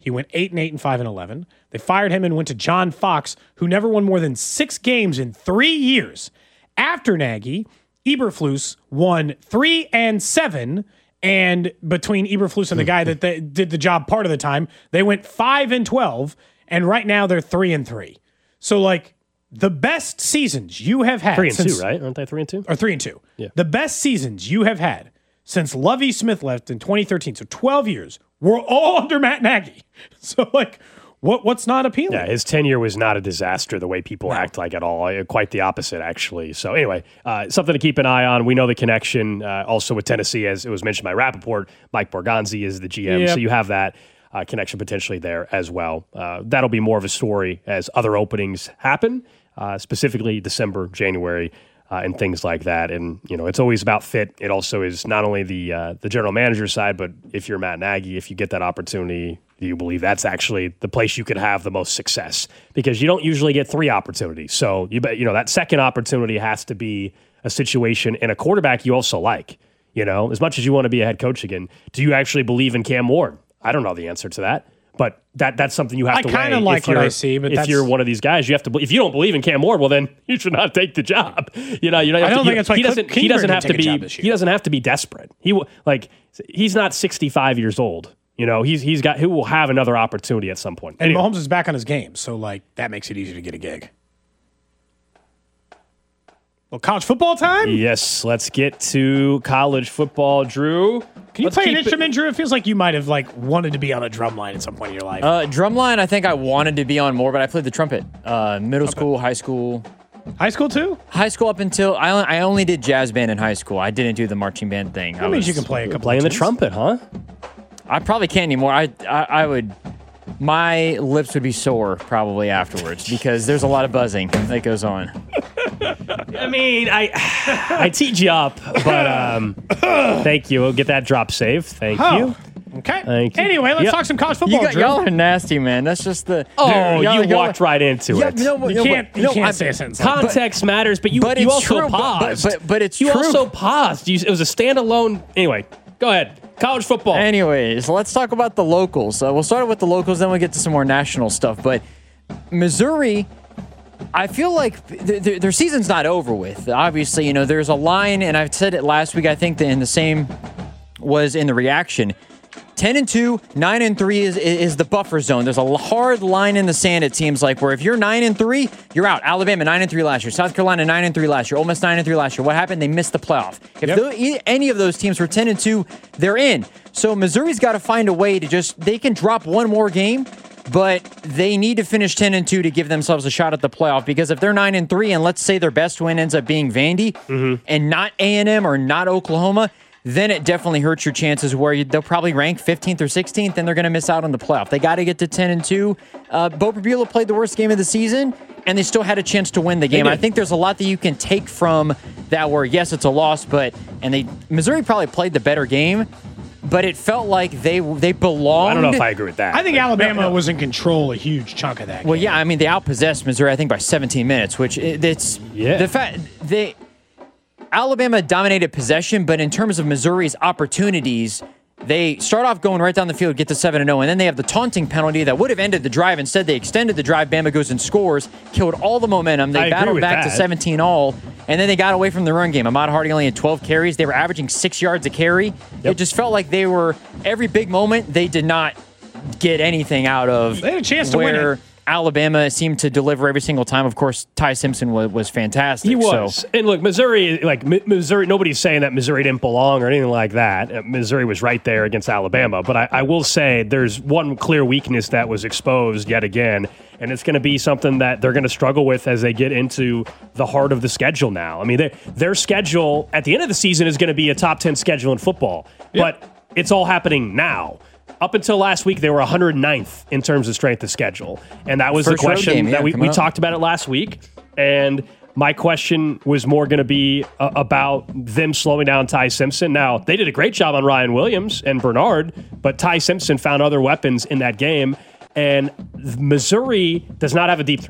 He went eight and eight and five and eleven. They fired him and went to John Fox, who never won more than six games in three years. After Nagy, Eberflus won three and seven, and between Eberflus and the guy that they did the job part of the time, they went five and twelve, and right now they're three and three. So, like, the best seasons you have had three and since, two, right? Aren't they three and two? Or three and two. Yeah. The best seasons you have had since Lovie Smith left in twenty thirteen, so twelve years, were all under Matt Nagy. So, like, what what's not appealing? Yeah, his tenure was not a disaster the way people no. act like at all. Quite the opposite, actually. So anyway, uh, something to keep an eye on. We know the connection uh, also with Tennessee, as it was mentioned by Rappaport. Mike Borgonzi is the G M, yep. so you have that uh, connection potentially there as well. Uh, that'll be more of a story as other openings happen, uh, specifically December, January, uh, and things like that. And, you know, it's always about fit. It also is not only the uh, the general manager side, but if you're Matt Nagy, if you get that opportunity, do you believe that's actually the place you could have the most success? Because you don't usually get three opportunities. So you bet, you know, that second opportunity has to be a situation in a quarterback you also like. You know, as much as you want to be a head coach again, do you actually believe in Cam Ward? I don't know the answer to that, but that that's something you have I to weigh. I kind of like what I see, but if that's... you're one of these guys, you have to. If you don't believe in Cam Ward, well, then you should not take the job. You know, you know. I don't to, think that's why he doesn't. He doesn't have to be. He doesn't have to be desperate. He like he's not sixty-five years old. You know, he's he's got who will have another opportunity at some point. And anyway. Mahomes is back on his game, so like that makes it easier to get a gig. Well, college football time? Yes, let's get to college football, Drew. Can you let's play an it- instrument, Drew? It feels like you might have like wanted to be on a drum line at some point in your life. Uh, drumline, I think I wanted to be on more, but I played the trumpet. Uh, middle Trumpet. school, high school. High school too? High school up until I only, I only did jazz band in high school. I didn't do the marching band thing. That I means was, you can play a couple. Playing of the tunes. trumpet, huh? I probably can't anymore. I, I I would. My lips would be sore probably afterwards because there's a lot of buzzing that goes on. I mean, I I teed you up, but um, thank you. We'll get that drop save. Thank Oh, you. Okay. Thank you. Anyway, let's Yep. talk some college football. You got, Drew. y'all are nasty, man. That's just the. Oh, Dude, y'all- you y'all- walked right into Yeah, it. no, You no, can't. but- You no, can't I- say a sentence. like that. Context matters, but you, But you it's also true, but- paused. but- but it's you true. also paused. You, it was a standalone. Anyway, go ahead. College football. Anyways, let's talk about the locals. Uh, we'll start with the locals, then we'll get to some more national stuff. But Missouri, I feel like th- th- their season's not over with. Obviously, you know, there's a line, and I've said it last week, I think, that in the same was in the reaction. ten and two, nine and three is, is the buffer zone. There's a hard line in the sand, it seems like, where if you're nine and three, you're out. Alabama nine and three last year. South Carolina nine and three last year. Ole Miss nine and three last year. What happened? They missed the playoff. If Yep. tho- e- any of those teams were ten and two, they're in. So Missouri's got to find a way to just, they can drop one more game, but they need to finish ten and two to give themselves a shot at the playoff, because if they're nine and three and let's say their best win ends up being Vandy Mm-hmm. and not A and M or not Oklahoma, then it definitely hurts your chances where you, they'll probably rank fifteenth or sixteenth and they're going to miss out on the playoff. They got to get to ten and two. Uh, Bo Perbula played the worst game of the season and they still had a chance to win the game. I think there's a lot that you can take from that where, yes, it's a loss, but, and they, Missouri probably played the better game, but it felt like they they belonged. I don't know if I agree with that. I think but- Alabama no, no. was in control a huge chunk of that. Well, game. yeah, I mean, they outpossessed Missouri, I think, by seventeen minutes, which it, it's Yeah. the fact they Alabama dominated possession, but in terms of Missouri's opportunities, they start off going right down the field, get to seven and oh, and then they have the taunting penalty that would have ended the drive. Instead, they extended the drive. Bama goes and scores, killed all the momentum. They I agree battled with back to that. seventeen all, and then they got away from the run game. Ahmad Hardy only had twelve carries. They were averaging six yards a carry. Yep. It just felt like they were, every big moment, they did not get anything out of. They had a chance to win where it. Alabama seemed to deliver every single time. Of course, Ty Simpson was, was fantastic. He was. So. And look, Missouri, like Mi- Missouri, nobody's saying that Missouri didn't belong or anything like that. Uh, Missouri was right there against Alabama. But I, I will say there's one clear weakness that was exposed yet again, and it's going to be something that they're going to struggle with as they get into the heart of the schedule now. I mean, they, their schedule at the end of the season is going to be a top ten schedule in football, Yep. but it's all happening now. Up until last week, they were one hundred ninth in terms of strength of schedule. And that was First the road question game, yeah, that we, coming we up. talked about it last week. And my question was more going to be uh, about them slowing down Ty Simpson. Now, they did a great job on Ryan Williams and Bernard, but Ty Simpson found other weapons in that game. And Missouri does not have a deep threat.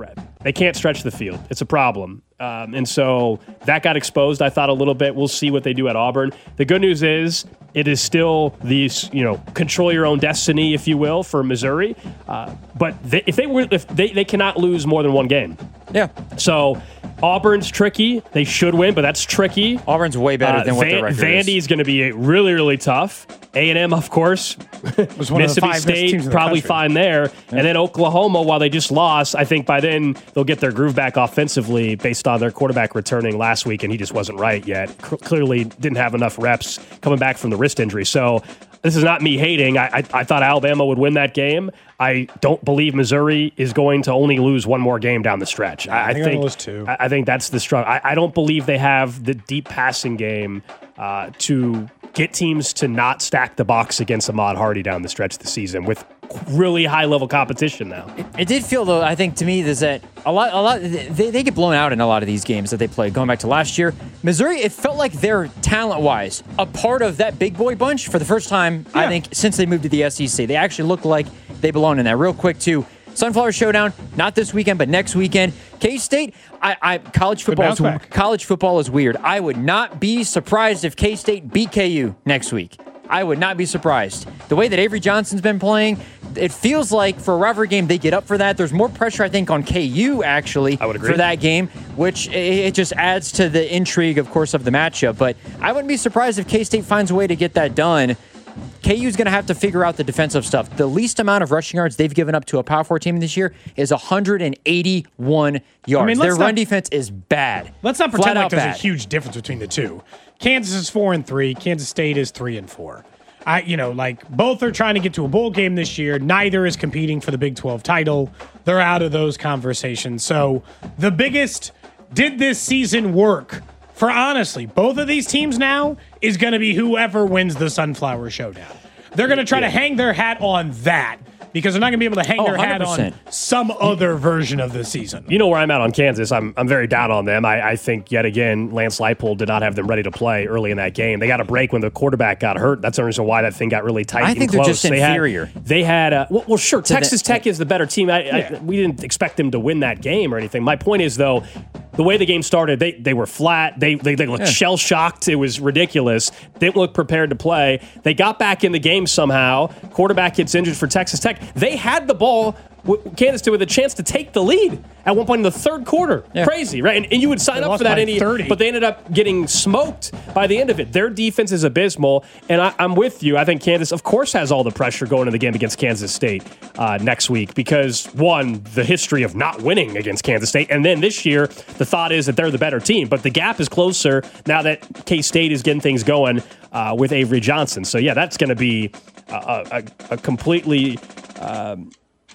They can't stretch the field. It's a problem. Um, and so that got exposed, I thought, a little bit. We'll see what they do at Auburn. The good news is it is still these, you know, control your own destiny, if you will, for Missouri. Uh, but they, if they were, if they, they cannot lose more than one game. Yeah. So Auburn's tricky. They should win, but that's tricky. Auburn's way better uh, than what Van, their record Vandy's is. going to be really, really tough. A and M, of course. Was one Mississippi of the five State, teams in the probably country. fine there. Yeah. And then Oklahoma, while they just lost, I think by then they'll get their groove back offensively based on their quarterback returning last week, and he just wasn't right yet. C- clearly didn't have enough reps coming back from the wrist injury. So this is not me hating. I, I, I thought Alabama would win that game. I don't believe Missouri is going to only lose one more game down the stretch. I, I think, I think lose two. I, I think that's the struggle. I, I don't believe they have the deep passing game uh, to get teams to not stack the box against Ahmad Hardy down the stretch of the season with really high level competition now. It, it did feel though, I think to me, is that a lot, a lot they, they get blown out in a lot of these games that they play. Going back to last year, Missouri, it felt like they're talent wise a part of that big boy bunch for the first time. Yeah. I think since they moved to the S E C, they actually look like they belong in that. Real quick too. Sunflower Showdown, not this weekend, but next weekend. K-State, I, I college football is, college football is weird. I would not be surprised if K-State beat K U next week. I would not be surprised. The way that Avery Johnson's been playing, it feels like for a rivalry game, they get up for that. There's more pressure, I think, on K U, actually, I would agree. for that game, which it just adds to the intrigue, of course, of the matchup. But I wouldn't be surprised if K-State finds a way to get that done. K U's going to have to figure out the defensive stuff. The least amount of rushing yards they've given up to a Power Four team this year is one hundred eighty-one yards. I mean, Their not, run defense is bad. Let's not pretend Flat like there's bad. a huge difference between the two. Kansas is four and three. Kansas State is three and four. I, you know, like both are trying to get to a bowl game this year. Neither is competing for the Big twelve title. They're out of those conversations. So the biggest, did this season work for honestly both of these teams now is going to be whoever wins the Sunflower Showdown. They're going to try yeah. to hang their hat on that because they're not going to be able to hang oh, their one hundred percent. hat on some other version of the season. You know where I'm at on Kansas. I'm I'm very down on them. I, I think, yet again, Lance Leipold did not have them ready to play early in that game. They got a break when the quarterback got hurt. That's the reason why that thing got really tight I and think close. they're just they inferior. Had, they had, uh, well, well, sure, To Texas the- Tech is the better team. I, Yeah. I, we didn't expect them to win that game or anything. My point is, though, the way the game started, they they were flat. They they, they looked Yeah. shell-shocked. It was ridiculous. Didn't look prepared to play. They got back in the game somehow. Quarterback gets injured for Texas Tech. They had the ball, Kansas did, with a chance to take the lead at one point in the third quarter. Yeah. Crazy, right? And, and you would sign They up lost for that, by any, thirty. but they ended up getting smoked by the end of it. Their defense is abysmal, and I, I'm with you. I think Kansas, of course, has all the pressure going into the game against Kansas State uh, next week because, one, the history of not winning against Kansas State, and then this year, the thought is that they're the better team. But the gap is closer now that K-State is getting things going uh, with Avery Johnson. So, yeah, that's going to be a, a, a completely um,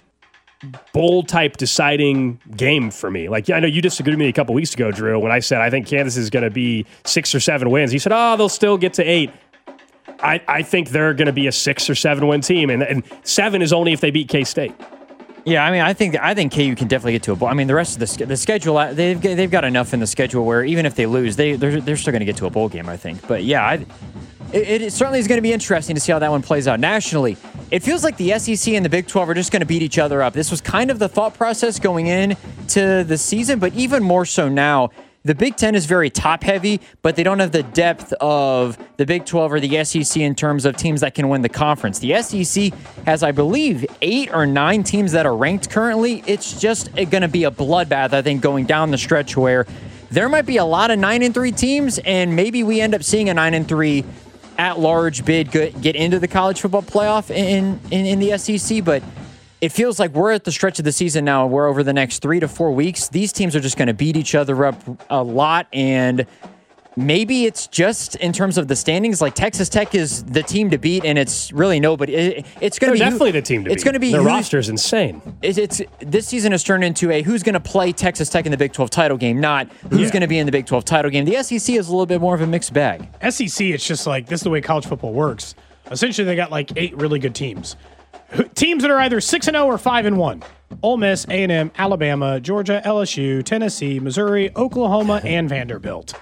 bowl type deciding game for me. Like, I know you disagreed with me a couple weeks ago, Drew, when I said I think Kansas is going to be six or seven wins. You said, oh, they'll still get to eight. I, I think they're going to be a six or seven win team, and, and seven is only if they beat K-State. Yeah, I mean, I think I think K U can definitely get to a bowl. I mean, the rest of the sch- the schedule, uh, they've got- they've got enough in the schedule where even if they lose, they they're, they're still going to get to a bowl game, I think. But yeah, I, it, it certainly is going to be interesting to see how that one plays out nationally. It feels like the S E C and the Big twelve are just going to beat each other up. This was kind of the thought process going in to the season, but even more so now. The Big Ten is very top-heavy, but they don't have the depth of the Big twelve or the S E C in terms of teams that can win the conference. The S E C has, I believe, eight or nine teams that are ranked currently. It's just going to be a bloodbath, I think, going down the stretch where there might be a lot of nine and three teams, and maybe we end up seeing a nine and three at-large bid get into the college football playoff in, in, in the S E C, but it feels like we're at the stretch of the season now where over the next three to four weeks, these teams are just going to beat each other up a lot. And maybe it's just in terms of the standings, like Texas Tech is the team to beat, and it's really nobody. It, it's going to be definitely who, the team to it's beat. It's going to be their roster is insane. It's, it's this season has turned into a who's going to play Texas Tech in the Big twelve title game, not who's yeah. going to be in the Big twelve title game. The S E C is a little bit more of a mixed bag. S E C, it's just like this is the way college football works. Essentially, they got like eight really good teams. Teams that are either six and zero or five and one: Ole Miss, A and M, Alabama, Georgia, L S U, Tennessee, Missouri, Oklahoma, and Vanderbilt.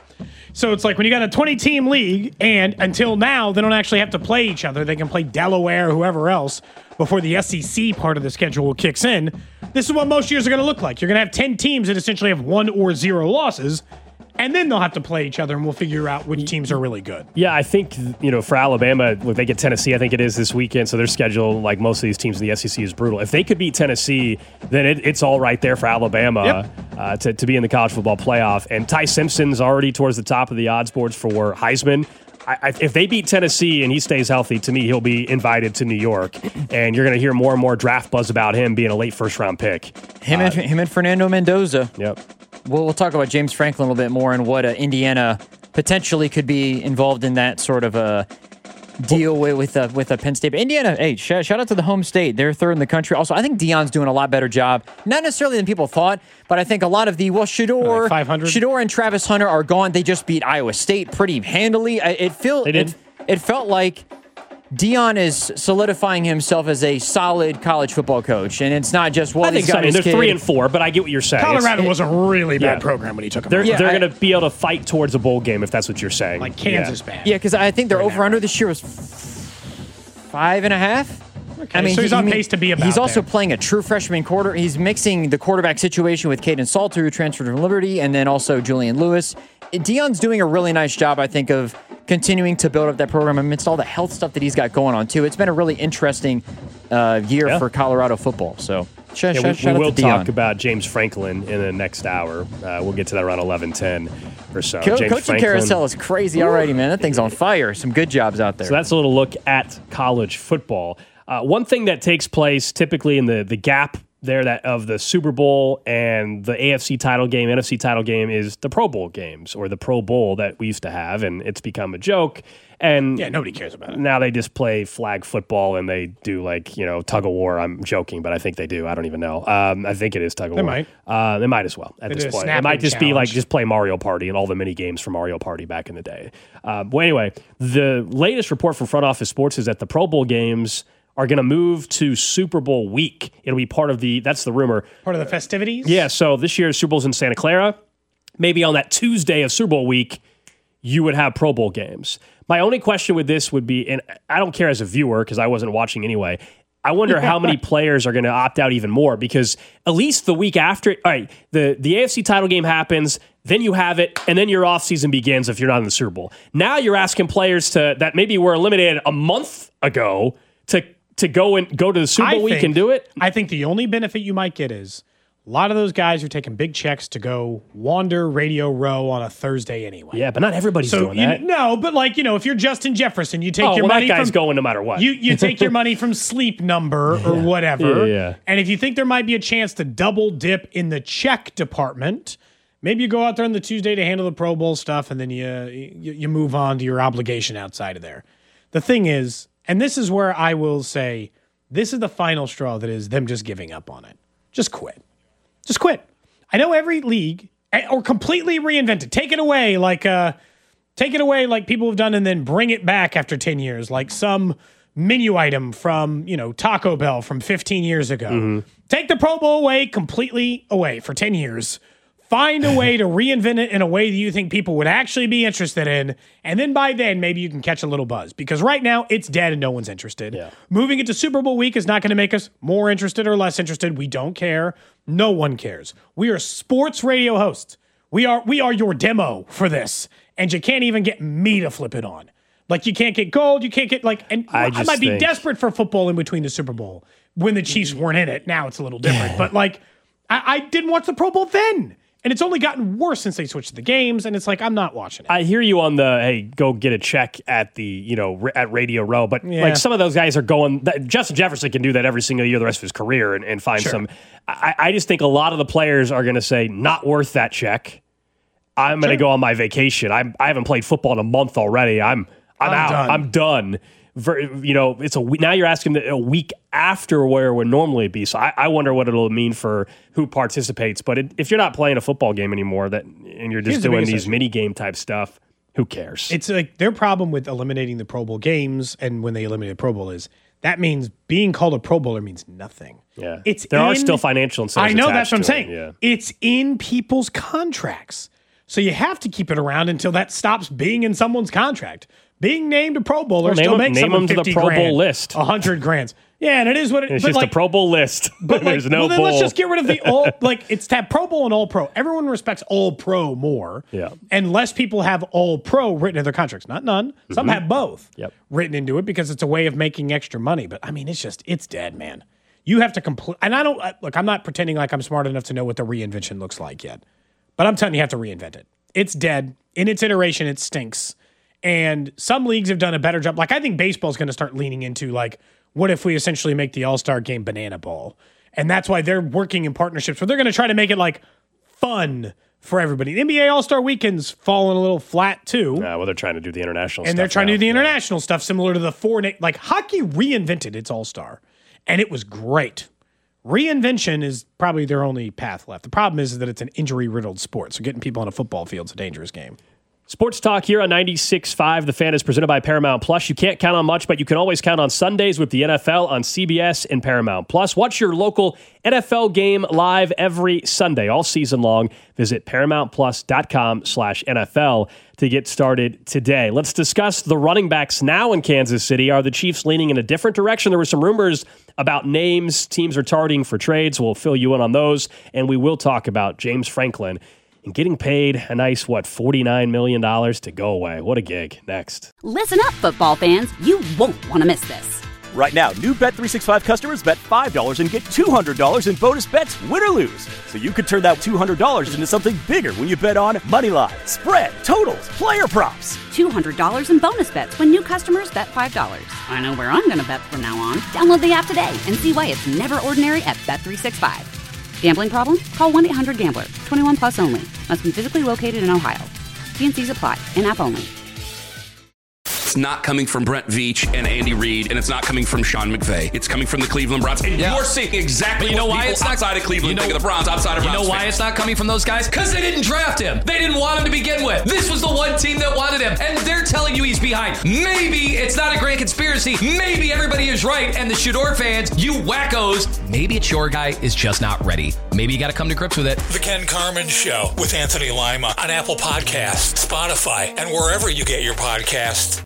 So it's like when you got a twenty-team league, and until now, they don't actually have to play each other. They can play Delaware or whoever else before the S E C part of the schedule kicks in. This is what most years are going to look like. You're going to have ten teams that essentially have one or zero losses, and then they'll have to play each other, and we'll figure out which teams are really good. Yeah, I think, you know, for Alabama, look, they get Tennessee, I think it is this weekend, so their schedule, like most of these teams in the S E C, is brutal. If they could beat Tennessee, then it, it's all right there for Alabama Yep. uh, to, to be in the college football playoff. And Ty Simpson's already towards the top of the odds boards for Heisman. I, I, if they beat Tennessee and he stays healthy, to me, he'll be invited to New York. And you're going to hear more and more draft buzz about him being a late first-round pick. Him, uh, and, him and Fernando Mendoza. Yep. We'll, we'll talk about James Franklin a little bit more and what uh, Indiana potentially could be involved in that sort of a deal with with, uh, with uh, Penn State. But Indiana, hey, sh- shout out to the home state. They're third in the country. Also, I think Deion's doing a lot better job, not necessarily than people thought, but I think a lot of the, well, Shador, like five hundred Shador and Travis Hunter are gone. They just beat Iowa State pretty handily. I, it, feel, They did. it, it felt like Deion is solidifying himself as a solid college football coach, and it's not just, well, I think he's so. got I mean, his they're kid. three and four, but I get what you're saying. Colorado It's- was a really bad yeah. program when he took them. They're, Yeah, they're I- going to be able to fight towards a bowl game if that's what you're saying. like Kansas Yeah. bad. Yeah, because I think their over-under this year was five and a half. Okay, so he's on pace to be about He's also there. playing a true freshman quarter. He's mixing the quarterback situation with Caden Salter, who transferred from Liberty, and then also Julian Lewis. Deion's doing a really nice job, I think, of continuing to build up that program amidst all the health stuff that he's got going on, too. It's been a really interesting uh, year Yeah. for Colorado football. So, sh- Yeah, sh- we, shout we out will to talk Deion. about James Franklin in the next hour. Uh, we'll get to that around eleven ten or so. Co- James Coaching Franklin. carousel is crazy already, man. That thing's on fire. Some good jobs out there. So that's a little look at college football. Uh, one thing that takes place typically in the, the gap there that of the Super Bowl and the A F C title game, N F C title game is the Pro Bowl games or the Pro Bowl that we used to have, and it's become a joke. And Yeah, nobody cares about it. now they just play flag football and they do like, you know, tug of war. I'm joking, but I think they do. I don't even know. Um, I think it is tug of They war. might. Uh, they might as well at They this did a point. It snapping might just be like challenge. just play Mario Party and all the mini games from Mario Party back in the day. Uh, well, anyway, the latest report from Front Office Sports is that the Pro Bowl games are going to move to Super Bowl week. It'll be part of the, that's the rumor. Part of the festivities? Yeah, so this year's Super Bowl's in Santa Clara. Maybe on that Tuesday of Super Bowl week, you would have Pro Bowl games. My only question with this would be, and I don't care as a viewer because I wasn't watching anyway, I wonder how many players are going to opt out even more because at least the week after, all right, the, the A F C title game happens, then you have it, and then your offseason begins if you're not in the Super Bowl. Now you're asking players to that maybe were eliminated a month ago to to go and go to the Super Bowl I week think- and do it. I think the only benefit you might get is a lot of those guys are taking big checks to go wander Radio Row on a Thursday anyway. Yeah, but not everybody's So doing you, that. no, but like you know, if you're Justin Jefferson, you take Oh, your well, money that guy's from going no matter what. You you take your money from Sleep Number or whatever. Yeah, yeah. And if you think there might be a chance to double dip in the check department, maybe you go out there on the Tuesday to handle the Pro Bowl stuff, and then you you, you move on to your obligation outside of there. The thing is, and this is where I will say, this is the final straw that is them just giving up on it. Just quit. Just quit. I know every league, eh, or completely reinvent it. Take it away like uh, take it away like people have done and then bring it back after ten years, like some menu item from, you know, Taco Bell from fifteen years ago. Mm-hmm. Take the Pro Bowl away, completely away for ten years. Find a way to reinvent it in a way that you think people would actually be interested in. And then by then, maybe you can catch a little buzz. Because right now, it's dead and no one's interested. Yeah. Moving it to Super Bowl week is not going to make us more interested or less interested. We don't care. No one cares. We are sports radio hosts. We are we are your demo for this. And you can't even get me to flip it on. Like, you can't get gold. You can't get, like, and I I, just might be think- desperate for football in between the Super Bowl when the Chiefs weren't in it. Now it's a little different. But, like, I, I didn't watch the Pro Bowl then. And it's only gotten worse since they switched to the games, and it's like, I'm not watching it. I hear you on the, hey, go get a check at the, you know, r- at Radio Row. But Yeah. like some of those guys are going, that, Justin Jefferson can do that every single year the rest of his career and, and find Sure. some. I, I just think a lot of the players are going to say, not worth that check. I'm going to Sure. go on my vacation. I'm, I haven't played football in a month already. I'm, I'm, I'm out. done. I'm done. Ver, you know, it's a we- now you're asking the- a week after where it would normally be. So I, I wonder what it'll mean for who participates. But it, if you're not playing a football game anymore, that and you're just Here's the doing biggest these issue. mini game type stuff, who cares? It's like their problem with eliminating the Pro Bowl games and when they eliminate the Pro Bowl is that means being called a Pro Bowler means nothing. Yeah. It's there are in- still financial incentives. I know that's attached what I'm to it, saying. Yeah. It's in people's contracts. So you have to keep it around until that stops being in someone's contract. Being named a Pro Bowler well, still name makes name someone them to fifty the Pro grand, Bowl list. one hundred grand. Yeah, and it is what it is. It's just like, a Pro Bowl list. But There's like, no well, then bowl. let's just get rid of the all. Like, it's to have Pro Bowl and All Pro. Everyone respects All Pro more. Yeah. And less people have All Pro written in their contracts. Not none. Some Mhm. have both Yep. written into it because it's a way of making extra money. But I mean, it's just, it's dead, man. You have to complete. And I don't, I- look, I'm not pretending like I'm smart enough to know what the reinvention looks like yet. But I'm telling you, you have to reinvent it. It's dead. In its iteration, it stinks. And some leagues have done a better job. Like, I think baseball's going to start leaning into, like, what if we essentially make the All-Star game banana ball? And that's why they're working in partnerships where they're going to try to make it, like, fun for everybody. The N B A All-Star Weekend's fallen a little flat, too. Yeah, well, they're trying to do the international and stuff. they're trying now. to do the international stuff similar to the four. Na- like, hockey reinvented its All-Star, and it was great. Reinvention is probably their only path left. The problem is that it's an injury-riddled sport, so getting people on a football field is a dangerous game. Sports Talk here on ninety-six point five. The Fan is presented by Paramount Plus. You can't count on much, but you can always count on Sundays with the N F L on C B S and Paramount Plus. Watch your local N F L game live every Sunday, all season long. Visit ParamountPlus.com slash NFL to get started today. Let's discuss the running backs now in Kansas City. Are the Chiefs leaning in a different direction? There were some rumors about names teams are targeting for trades. We'll fill you in on those, and we will talk about James Franklin and getting paid a nice, what, forty-nine million dollars to go away. What a gig. Next. Listen up, football fans. You won't want to miss this. Right now, new Bet three sixty-five customers bet five dollars and get two hundred dollars in bonus bets, win or lose. So you could turn that two hundred dollars into something bigger when you bet on moneyline, spread, totals, player props. two hundred dollars in bonus bets when new customers bet five dollars. I know where I'm going to bet from now on. Download the app today and see why it's never ordinary at Bet three sixty-five. Gambling problem? Call one eight hundred gambler. twenty-one plus only. Must be physically located in Ohio. T N Cs apply. In-app only. It's not coming from Brent Veach and Andy Reid, and it's not coming from Sean McVay. It's coming from the Cleveland Browns. And Yeah. you're seeing exactly But you know what why people it's not outside of Cleveland you know, think of the Browns, outside of You Browns know why fans. it's not coming from those guys? Because they didn't draft him. They didn't want him to begin with. This was the one team that wanted him, and they're telling you he's behind. Maybe it's not a grand conspiracy. Maybe everybody is right, and the Shador fans, you wackos, maybe it's your guy is just not ready. Maybe you got to come to grips with it. The Ken Carman Show with Anthony Lima on Apple Podcasts, Spotify, and wherever you get your podcasts.